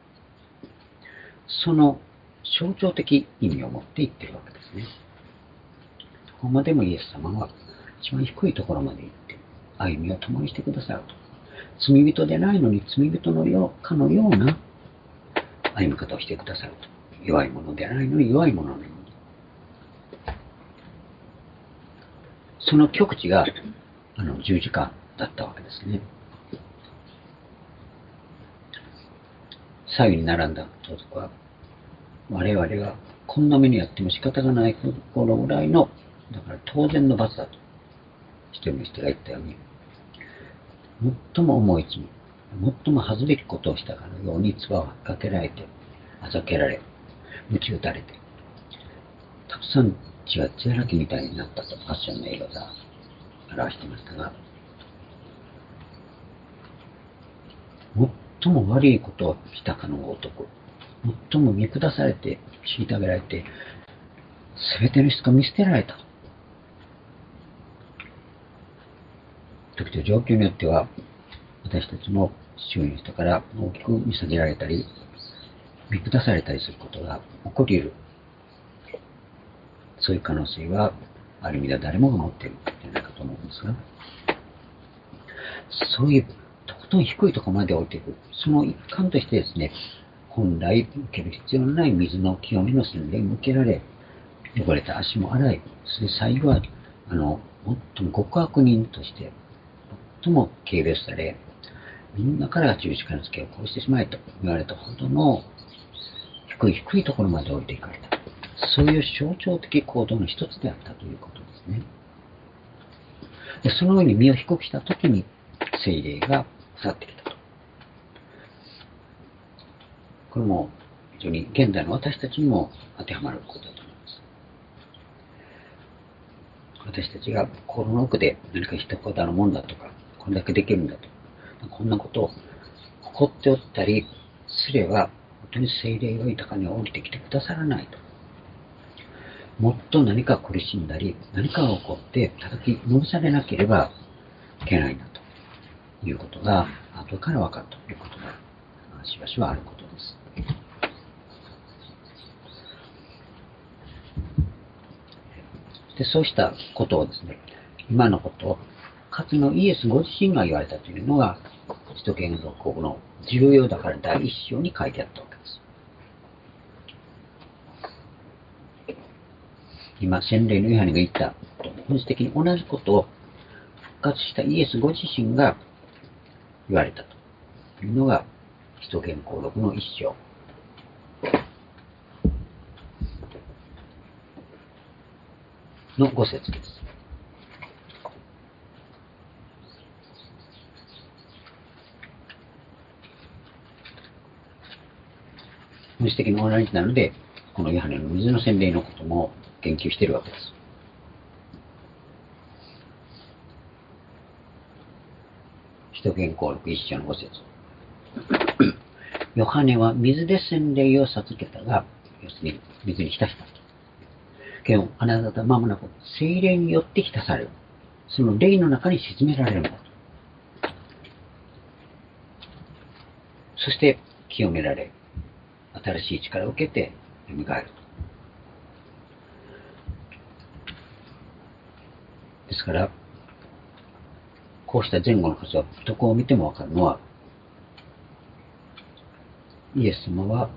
その象徴的意味を持って言ってるわけですね。ここまでもイエス様は一番低いところまで行って歩みを共にしてくださると。罪人でないのに罪人のかのような歩み方をしてくださると。弱いものでないのに弱いもののように。その極致が十字架だったわけですね。左右に並んだ盗賊は、我々がこんな目にあっても仕方がない頃ぐらいの、だから当然の罰だと、一人の人が言ったように、最も重い罪、最も恥ずべきことをしたかのように唾をかけられて、あざけられ、鞭打たれて、たくさん血が血だらけみたいになったと、パッションの映画が表していましたが、最も悪いことをしたかのごとく、最も見下されて、虐げられて、すべての人が見捨てられた。時と状況によっては、私たちも周囲の人から大きく見下げられたり、見下されたりすることが起こり得る。そういう可能性は、ある意味では誰もが持っているんじゃないかと思うんですが、そういうとことん低いところまで降りていく。その一環としてですね、本来受ける必要のない水の清めの洗礼に受けられ、汚れた足も洗い、そして最後は、最も極悪人として、最も軽蔑され、みんなから十字架の付けを殺してしまえと言われたほどの低いところまで降りていかれた。そういう象徴的行動の一つであったということですね。でそのように身を低くしたときに聖霊が去ってきたと。これも非常に現代の私たちにも当てはまることだと思います。私たちが心の奥で何かしたことあるもんだとか、これだけできるんだと。こんなことを誇っておったりすれば、本当に聖霊が豊かに降りてきてくださらないと。もっと何か苦しんだり、何かが起こって叩きのめされなければいけないんだということが、後から分かるということが、しばしばあることです。で、そうしたことをですね、今のことを活のイエスご自身が言われたというのが、使徒言語国の重要だから第一章に書いてあったわけです。今、洗礼のヨハネが言った本質的に同じことを復活したイエスご自身が言われたというのが、使徒言語録の一章の5節です。本質的に同じなので、このヨハネの水の洗礼のことも言及しているわけです。使徒言行録一章の5節ヨハネは水で洗礼を授けたが、要するに水に浸した。けど、あなたは間もなく聖霊によって浸される。その霊の中に沈められるんだと。そして、清められ、新しい力を受けて、蘇ると。ですから、こうした前後の箇所は、どこを見てもわかるのは、イエス様は、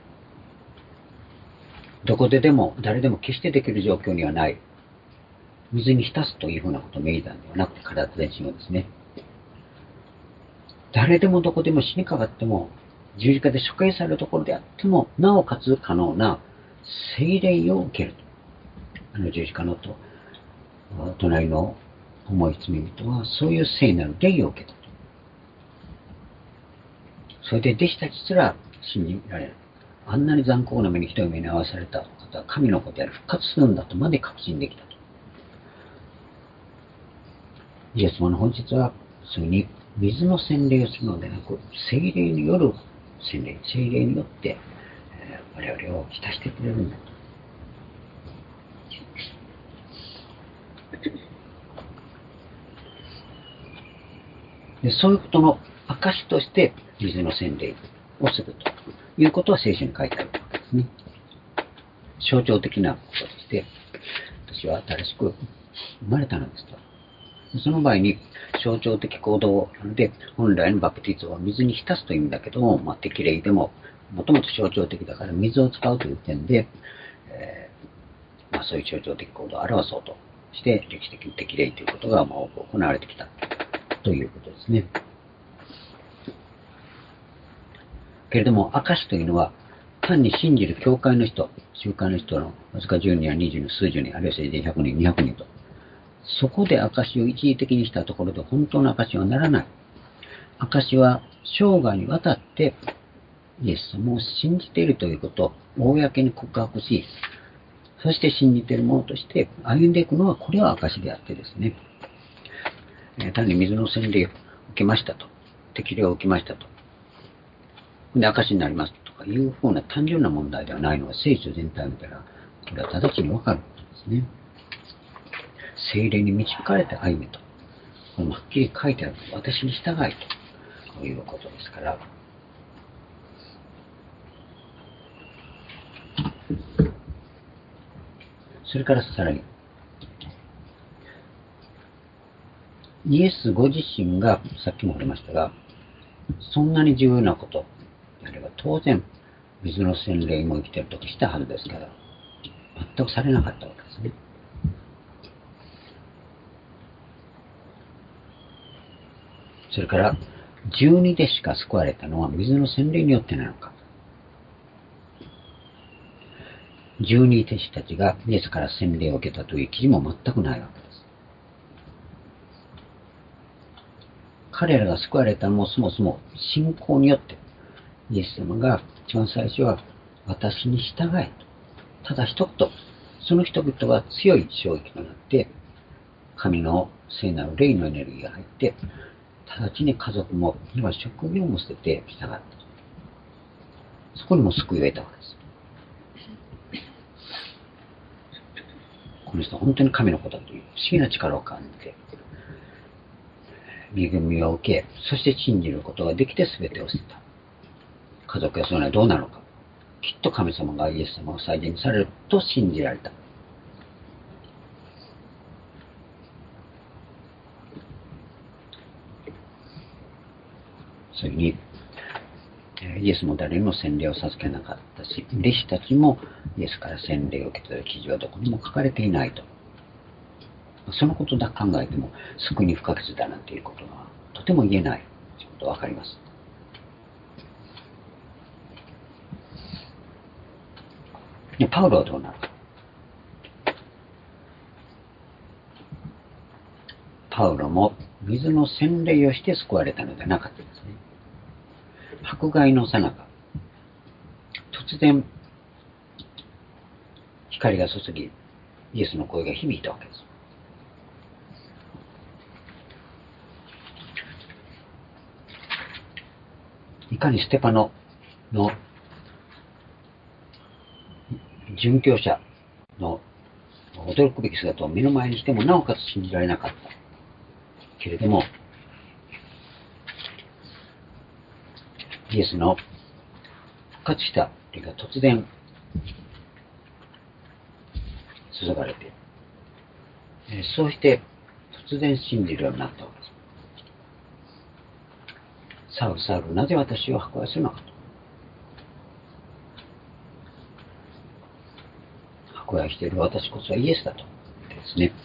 どこででも、誰でも決してできる状況にはない、水に浸すというふうなことを命じたのではなくて、体全身をですね、誰でもどこでも死にかかっても、十字架で処刑されるところであっても、なおかつ可能な聖霊を受けると。十字架のと、隣の重い罪人は、そういう聖なる霊を受けたと。それで弟子たちすら信じられる。あんなに残酷な目にひどい目に遭わされた方は神の子である、復活するんだとまで確信できたと。イエス様の本質は、そういうふうに水の洗礼をするのではなく、聖霊による洗礼、聖霊によって、我々を浸してくれるんだと。でそういうことの証として、水の洗礼をするということは聖書に書いてあるわけですね。象徴的なこととして、私は新しく生まれたのですと。その場合に象徴的行動なので、本来のバプティズムは水に浸すという意味だけども、適齢でも、もともと象徴的だから水を使うという点で、そういう象徴的行動を表そうとして、歴史的に適齢ということが多く行われてきたということですね。けれども、証というのは、単に信じる教会の人、集会の人のわずか10人や20人、数十人、あるいはせいぜい100人、200人と、そこで証を一時的にしたところで本当の証はならない。証は生涯にわたってイエス様を信じているということを公に告白し、そして信じている者として歩んでいくのはこれは証であってですね。単に水の洗礼を受けましたと、適齢を受けましたと、で証になりますとかいうふうな単純な問題ではないのが聖書全体を見たら、これは直ちにわかることですね。聖霊に導かれて歩めと。これもはっきり書いてある。私に従いということですから。それからさらに、イエスご自身が、さっきも触れましたが、そんなに重要なことであれば、当然、水の洗礼も生きているとしたはずですから、全くされなかったわけですね。それから、12でしか救われたのは水の洗礼によってなのか。12弟子たちがイエスから洗礼を受けたという記事も全くないわけです。彼らが救われたのもそもそも信仰によって、イエス様が一番最初は私に従えと。ただ一言、その人々は強い衝撃となって、神の聖なる霊のエネルギーが入って、直ちに家族も、いわ職業も捨てて従った。そこにも救いを得たわけです。この人は本当に神の子だという不思議な力を感じて、恵みを受け、そして信じることができて全てを捨てた。家族やそのはどうなるのか。きっと神様がイエス様を再現されると信じられた。 それに、イエスも誰にも洗礼を授けなかったし、弟子たちもイエスから洗礼を受けた記事はどこにも書かれていないと。そのことだけ考えても、救いに不可欠だなんていうことはとても言えないということがわかります。でパウロはどうなるか。パウロも水の洗礼をして救われたのではなかったですね。迫害の最中、突然光が注ぎ、イエスの声が響いたわけです。いかにステパノの殉教者の驚くべき姿を目の前にしてもなおかつ信じられなかったけれども、イエスの復活した霊が突然注がれて、そうして突然信じるようになったわけです。サウル、サウル、なぜ私を迫害するのかと。迫害している私こそはイエスだとですね。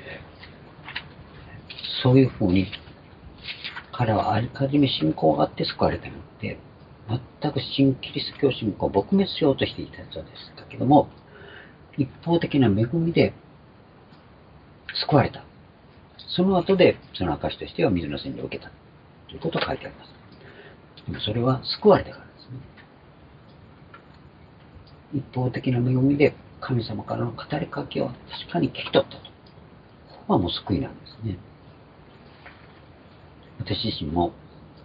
そういうふうに彼はあらかじめ信仰があって救われたので、全く新キリスト教信仰を撲滅しようとしていた人でしたけども、一方的な恵みで救われた。その後でその証としては水の洗礼を受けたということが書いてあります。でもそれは救われたからですね。一方的な恵みで神様からの語りかけを確かに聞き取ったと。ここはもう救いなんですね。私自身も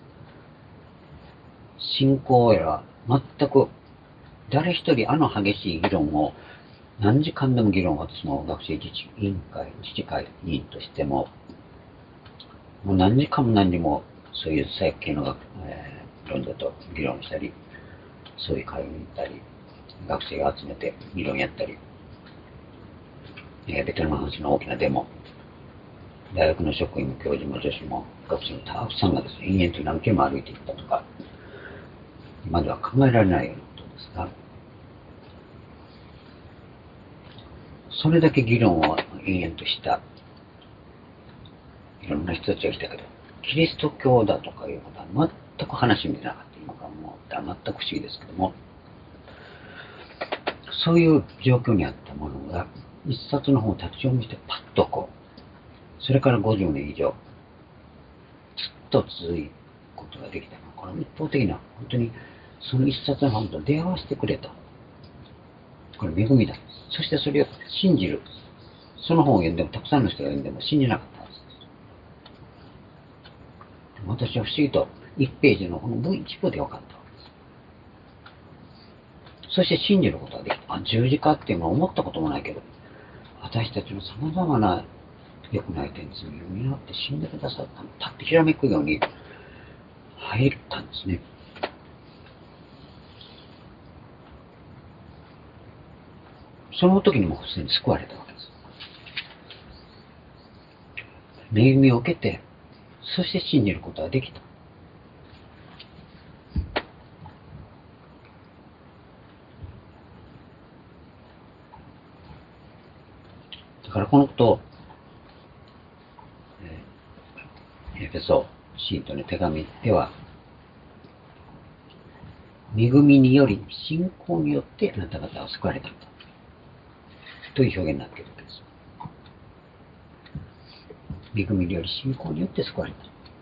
信仰や全く誰一人激しい議論を何時間でも議論を私も学生自治委員会、自治会委員としてももう何時間も何時もそういう左翼系の論だと議論したり、そういう会に行ったり、学生を集めて議論やったり、ベトナムの話の大きなデモ、大学の職員も教授も女子も学生もたくさんがですね、延々と何キロも歩いていったとか、今では考えられないようなことですが、それだけ議論を延々としたいろんな人たちが来たけど、キリスト教だとかいうことは全く話に出なかった。今から思ったら全く不思議ですけども、そういう状況にあったものが、一冊の本を立ち読みしてパッとこう、それから50年以上、ずっと続くことができたのは、この一方的な、本当にその一冊の本と出会わせてくれた。これ恵みだ。そしてそれを信じる。その本を読んでも、たくさんの人が読んでも信じなかったはずです。私は不思議と1ページのこの一部で分かったわけです。そして信じることができた。十字架っていうのは思ったこともないけど、私たちの様々な良くない点、罪を担って死んでくださったの。たってひらめくように入ったんですね。その時にもすでに救われたわけです。恵みを受けて、そして信じることができた。だからこのことを、エペソ信徒の手紙では、恵みにより信仰によってあなた方は救われたんだという表現になっているわけです。恵みにより信仰によって救われた。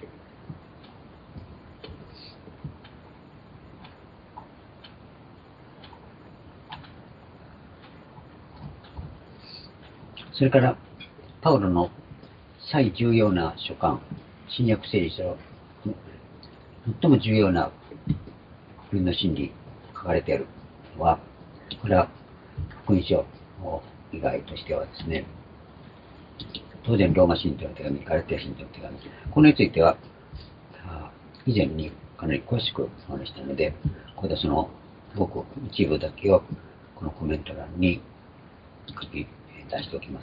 それから、パウロの最重要な書簡、新約聖書の最も重要な福音の真理書かれているのは、これは福音書以外としてはですね、当然ローマ信徒の手紙、ガラテヤ信徒の手紙、これについては以前にかなり詳しくお話したので、ここでそのごく一部だけをこのコメント欄に書き出しておきます。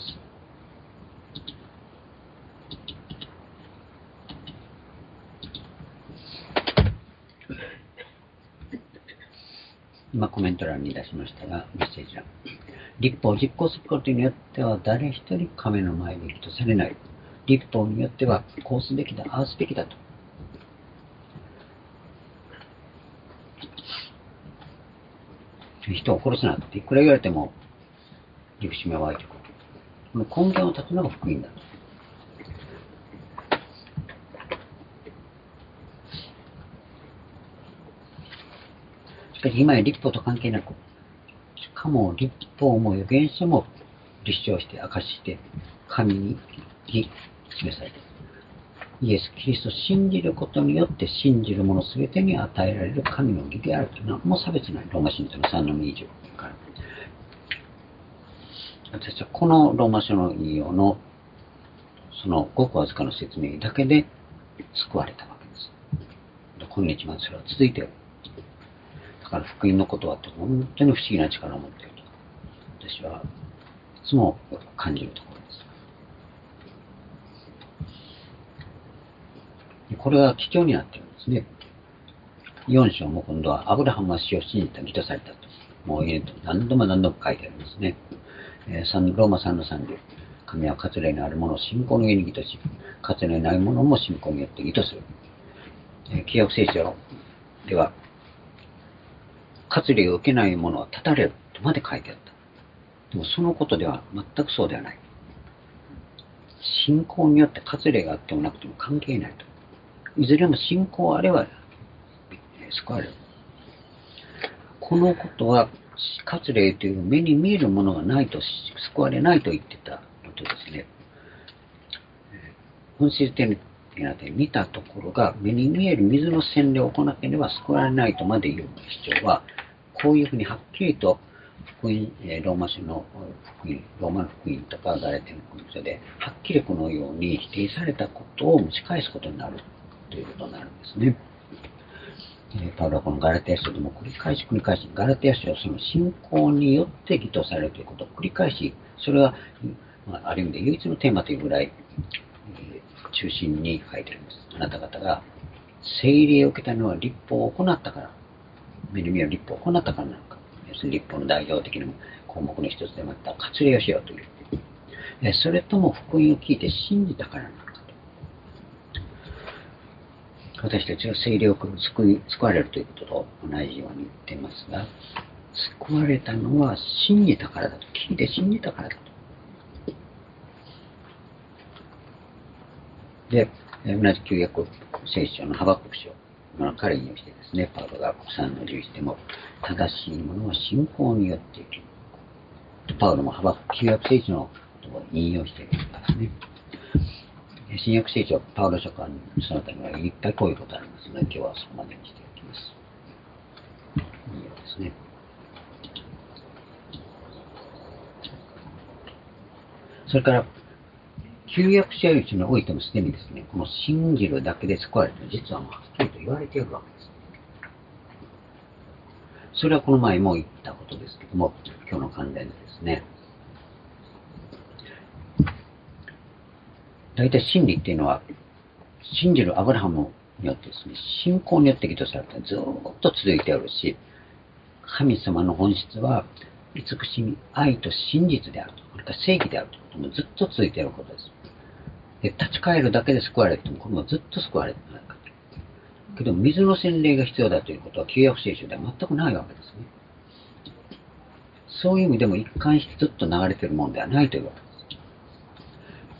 今コメント欄に出しましたが、メッセージ欄。立法を実行することによっては誰一人神の前に義とされない。立法によってはこうすべきだ、ああすべきだと。人を殺すなっていくら言われても憎しみは湧いてくる。この根源を断つのが福音だと。しかし今や立法と関係なく、しかも立法も預言者も立証して明かして神に示されている。イエス・キリストを信じることによって信じる者すべてに与えられる神の義であるというのはもう差別ない。ローマ信徒の3の20から。私はこのローマ書の引用のそのごくわずかの説明だけで救われたわけです。今日までそれは続いている。だから福音の言葉って本当に不思議な力を持っていると私はいつも感じるところです。これは基調になっているんですね。4章も今度はアブラハムは死を信じた義とされたと。もう何度も何度も書いてあるんですね。ローマ3の30。神は割礼のあるものを信仰の上に義とし、割礼のないものも信仰によって義とする。旧約聖書では、割礼を受けない者は断たれるとまで書いてあった。でもそのことでは全くそうではない。信仰によって割礼があってもなくても関係ないと。いずれも信仰あれば救われる。このことは割礼という目に見えるものがないと救われないと言ってたのとですね、本質的な点見たところが目に見える水の洗礼を行っていれば救われないとまで言う主張は、こういうふうにはっきりと福音、ローマ書の福音、ローマの福音とかガラテヤの福音書ではっきりこのように否定されたことを蒸し返すことになるということになるんですね。パウロはこのガラテヤ書でも繰り返しガラテヤ書はその信仰によって義とされるということを繰り返し、それは、ある意味で唯一のテーマというぐらい、中心に書いてあります。あなた方が聖霊を受けたのは立法を行ったから、目に見える立法を行ったからなのか、要するに立法の代表的な項目の一つでもあった割礼をしようという。それとも福音を聞いて信じたからなのかと。私たちが聖霊を救われるということと同じように言っていますが、救われたのは信じたからだと。聞いて信じたからだと。で、同じ旧約聖書のハバクク書の彼にしてですね、パウロが3の11でも、正しいものは信仰によって生きる。パウロも旧約聖書の言葉を引用しているんですね。新約聖書、パウロ書簡にその他にはいっぱいこういうことありますので、今日はそこまでにしておきます。引用ですね。それから、旧約聖書においてもすでにですね、この信じるだけで救われると実ははっきりと言われているわけです。それはこの前も言ったことですけども、今日の関連でですね、大体真理っていうのは、信じるアブラハムによってですね、信仰によって義とされてずっと続いておるし、神様の本質は、慈しみ、愛と真実であると、これから正義であるということもずっと続いていることです。で、立ち返るだけで救われても、これもずっと救われてないかと。けど、水の洗礼が必要だということは、旧約聖書では全くないわけですね。そういう意味でも一貫してずっと流れているものではないというわけです。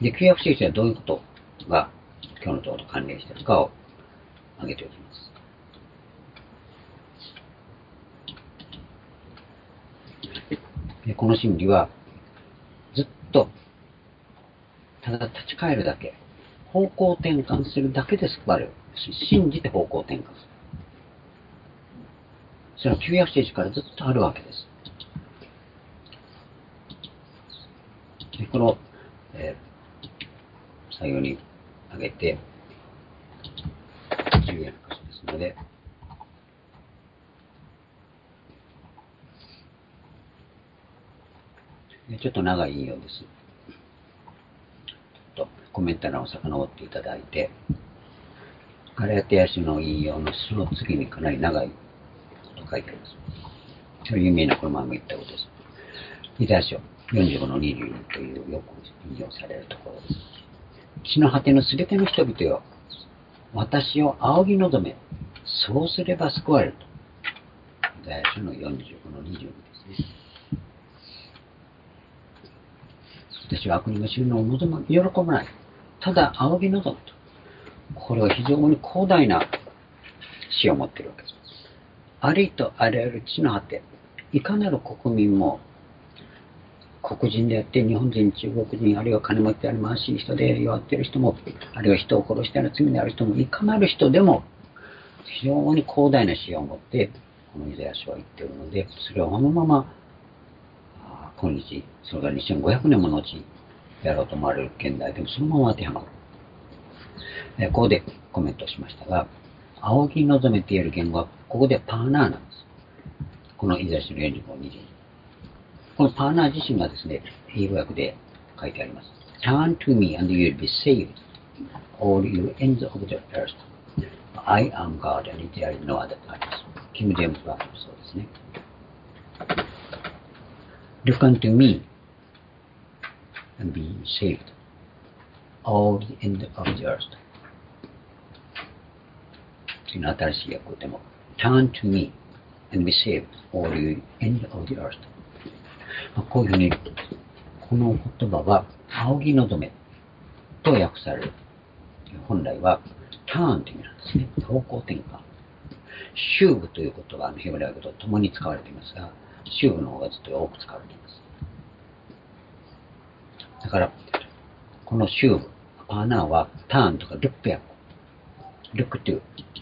で、旧約聖書はどういうことが今日のところと関連しているかを挙げておきます。で、この真理はずっとただ立ち返るだけ、方向転換するだけで救われる。信じて方向転換する。それは旧約聖書からずっとあるわけです。でこの、最後に挙げて、重要な箇所ですので、ちょっと長い引用です。ちょっとコメント欄を遡っていただいて、ガラテヤ書の引用のその次にかなり長いこと書いてあります。 それ有名なこの前も言ったことです。イザヤ書45の22というよく引用されるところです。地の果てのすべての人々よ、私を仰ぎ望め、そうすれば救われると。イザヤ書の45の22ですね。私は悪人が死ぬのを望む、喜ばない。ただ仰ぎ望むと。これは非常に広大な死を持っているわけです。ありとあらゆる地の果て、いかなる国民も、黒人であって、日本人、中国人、あるいは金持ちである貧しい人で弱っている人も、あるいは人を殺してある罪である人も、いかなる人でも、非常に広大な死を持って、このイザヤ書は言っているので、それをこのまま、今日、それから2500年も後、やろうと思われる現代でもそのまま当てはまる。ここでコメントしましたが、仰ぎ望めている言語は、ここでパーナーなんです。このイザヤ書の45、22。このパーナー自身がですね、英語訳で書いてあります。Turn to me and you'll be saved, all you ends of the earth. I am God and there is no other God. キング・ジェームズはそうですね。Look unto me and be saved, all the ends of the earth. 次の新しい訳でも Turn to me and be saved, all you ends of the earth. こういうふうに、この言葉は、仰ぎ望めと訳される。本来は、turn という意味なんですね。方向転換。シューブという言葉はヘブライ語と共に使われていますが、シューブの方がずっと多く使われています。だから、このシューブ、パーナーは、turn とか look back、look to。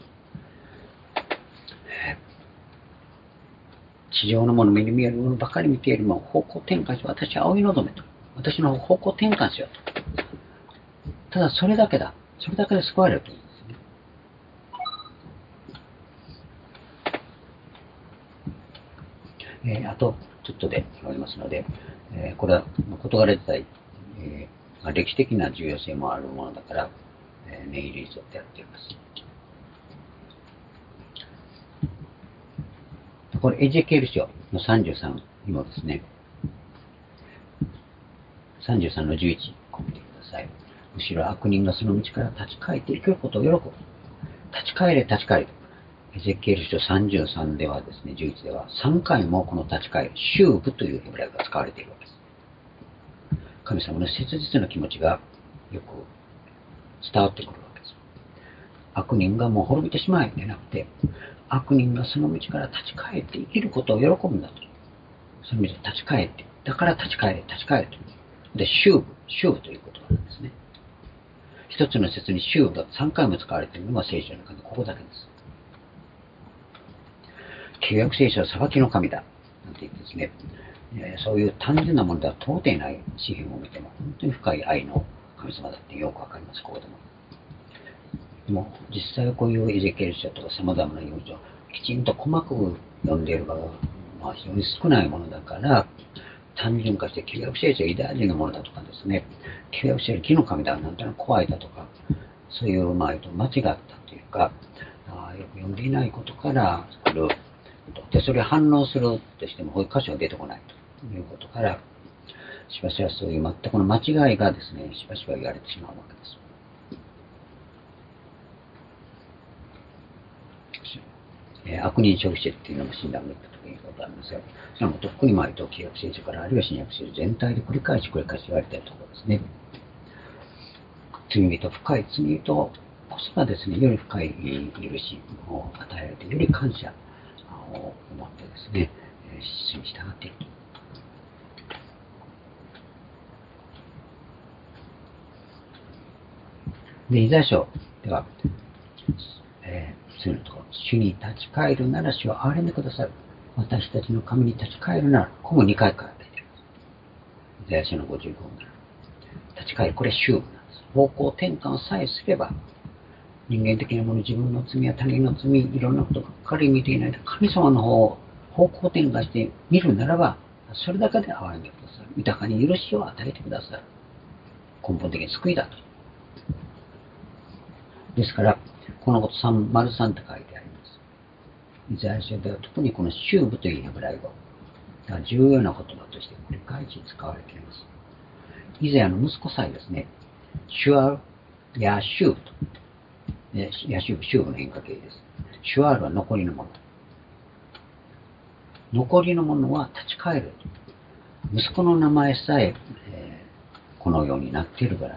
地上のもの、目に見えるものばかり見ているもの、方向転換し、私は仰ぎ望めと。私の方向転換しようと。ただそれだけだ。それだけで救われるというんですね。あと、ちょっとで言われますので、これは事柄自体、歴史的な重要性もあるものだから、念入りに沿ってやっています。これ、エゼキエル書の33にもですね、33の11、こ見てください。むしろ悪人がその道から立ち返って生きることを喜ぶ。立ち返れ、立ち返れ。エゼキエル書33ではですね、11では3回もこの立ち返る、シューブというヘブライ語が使われているわけです。神様の切実な気持ちがよく伝わってくるわけです。悪人がもう滅びてしまえでなくて、悪人がその道から立ち返って生きることを喜ぶんだと。その道に立ち返って、だから立ち返れ、立ち返れと。で、シューブという言葉なんですね。一つの説にシューブが3回も使われているのが聖書の中でここだけです。旧約聖書は裁きの神だ。なんて言ってですね、そういう単純なものでは到底ない詩篇を見ても、本当に深い愛の神様だってよくわかります、ここでも。でも、実際はこういうエゼキエル書とか様々な用事をきちんと細かく読んでいる場合は、非常に少ないものだから、単純化して旧約聖書はユダヤ人のものだとかですね、旧約聖書は義の神だ、なんてのは怖いだとか、そういう間違ったというか、よく読んでいないことから来る。で、それを反応するとしても、こういう箇所が出てこないということから、しばしばそういう全くの間違いがですね、しばしば言われてしまうわけです。悪人消費者っていうのも診断が言ったということがありますが、それもとっくに前と旧約聖書から、あるいは新約聖書全体で繰り返し言われているところですね。罪人、深い罪人こそがですね、より深い許しを与えられて、より感謝を持ってですね、主に従っていると。で、イザヤ書では、次のところ、主に立ち返るなら主は憐れんでくださる。私たちの神に立ち返るなら、ここも2回から出ています。イザヤ書の55なら。立ち返る、これシューブなんです。方向転換さえすれば、人間的なもの、自分の罪や他人の罪、いろんなことばっかり見ていないで、神様の方を方向転換して見るならば、それだけで憐れんでくださる。豊かに許しを与えてくださる。根本的に救いだと。ですから、このこと303って書いてあります。 イザヤ書では特にこのシューブというヘブライ語が重要な言葉として繰り返し使われています。イザヤの息子さえですね、シュアル、ヤシューブと、ヤシューブ、シューブの変化形です。シュアルは残りのもの。残りのものは立ち返る。息子の名前さえこのようになっているぐらい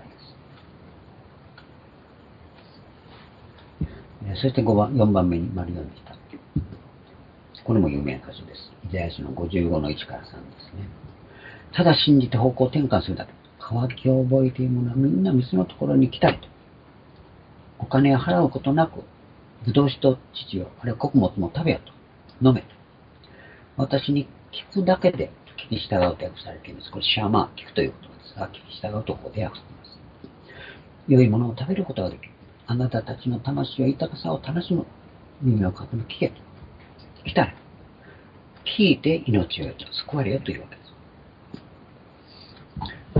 です。そして4番目に丸読みした。これも有名な箇所です。イザヤ書の55の1から3ですね。ただ信じて方向転換するだけ。渇きを覚えている者はみんな水のところに来たいと。お金を払うことなく、ぶどう酒と乳を、あるいは穀物も食べよと。飲めと。私に聞くだけで聞き従うと訳されています。これシャーマー、聞くということですが、聞き従うとここで訳しています。良いものを食べることができる。あなたたちの魂は豊かさを楽しむ。耳をかくの聞けと。聞きたい。聞いて命を救われよというわけです。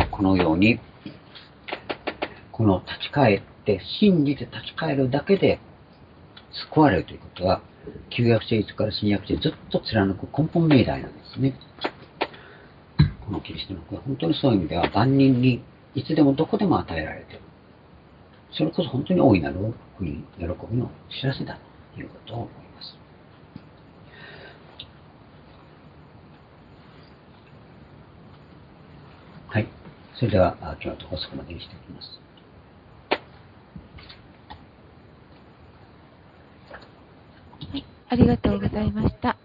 このように、この立ち返って、信じて立ち返るだけで救われるということは、旧約聖書から新約聖書ずっと貫く根本命題なんですね。このキリストの福音は本当にそういう意味では万人にいつでもどこでも与えられている。それこそ本当に大いなる福音、喜びの知らせだということを思います。はい。それでは今日のところそこまでにしておきます。 はい。ありがとうございました。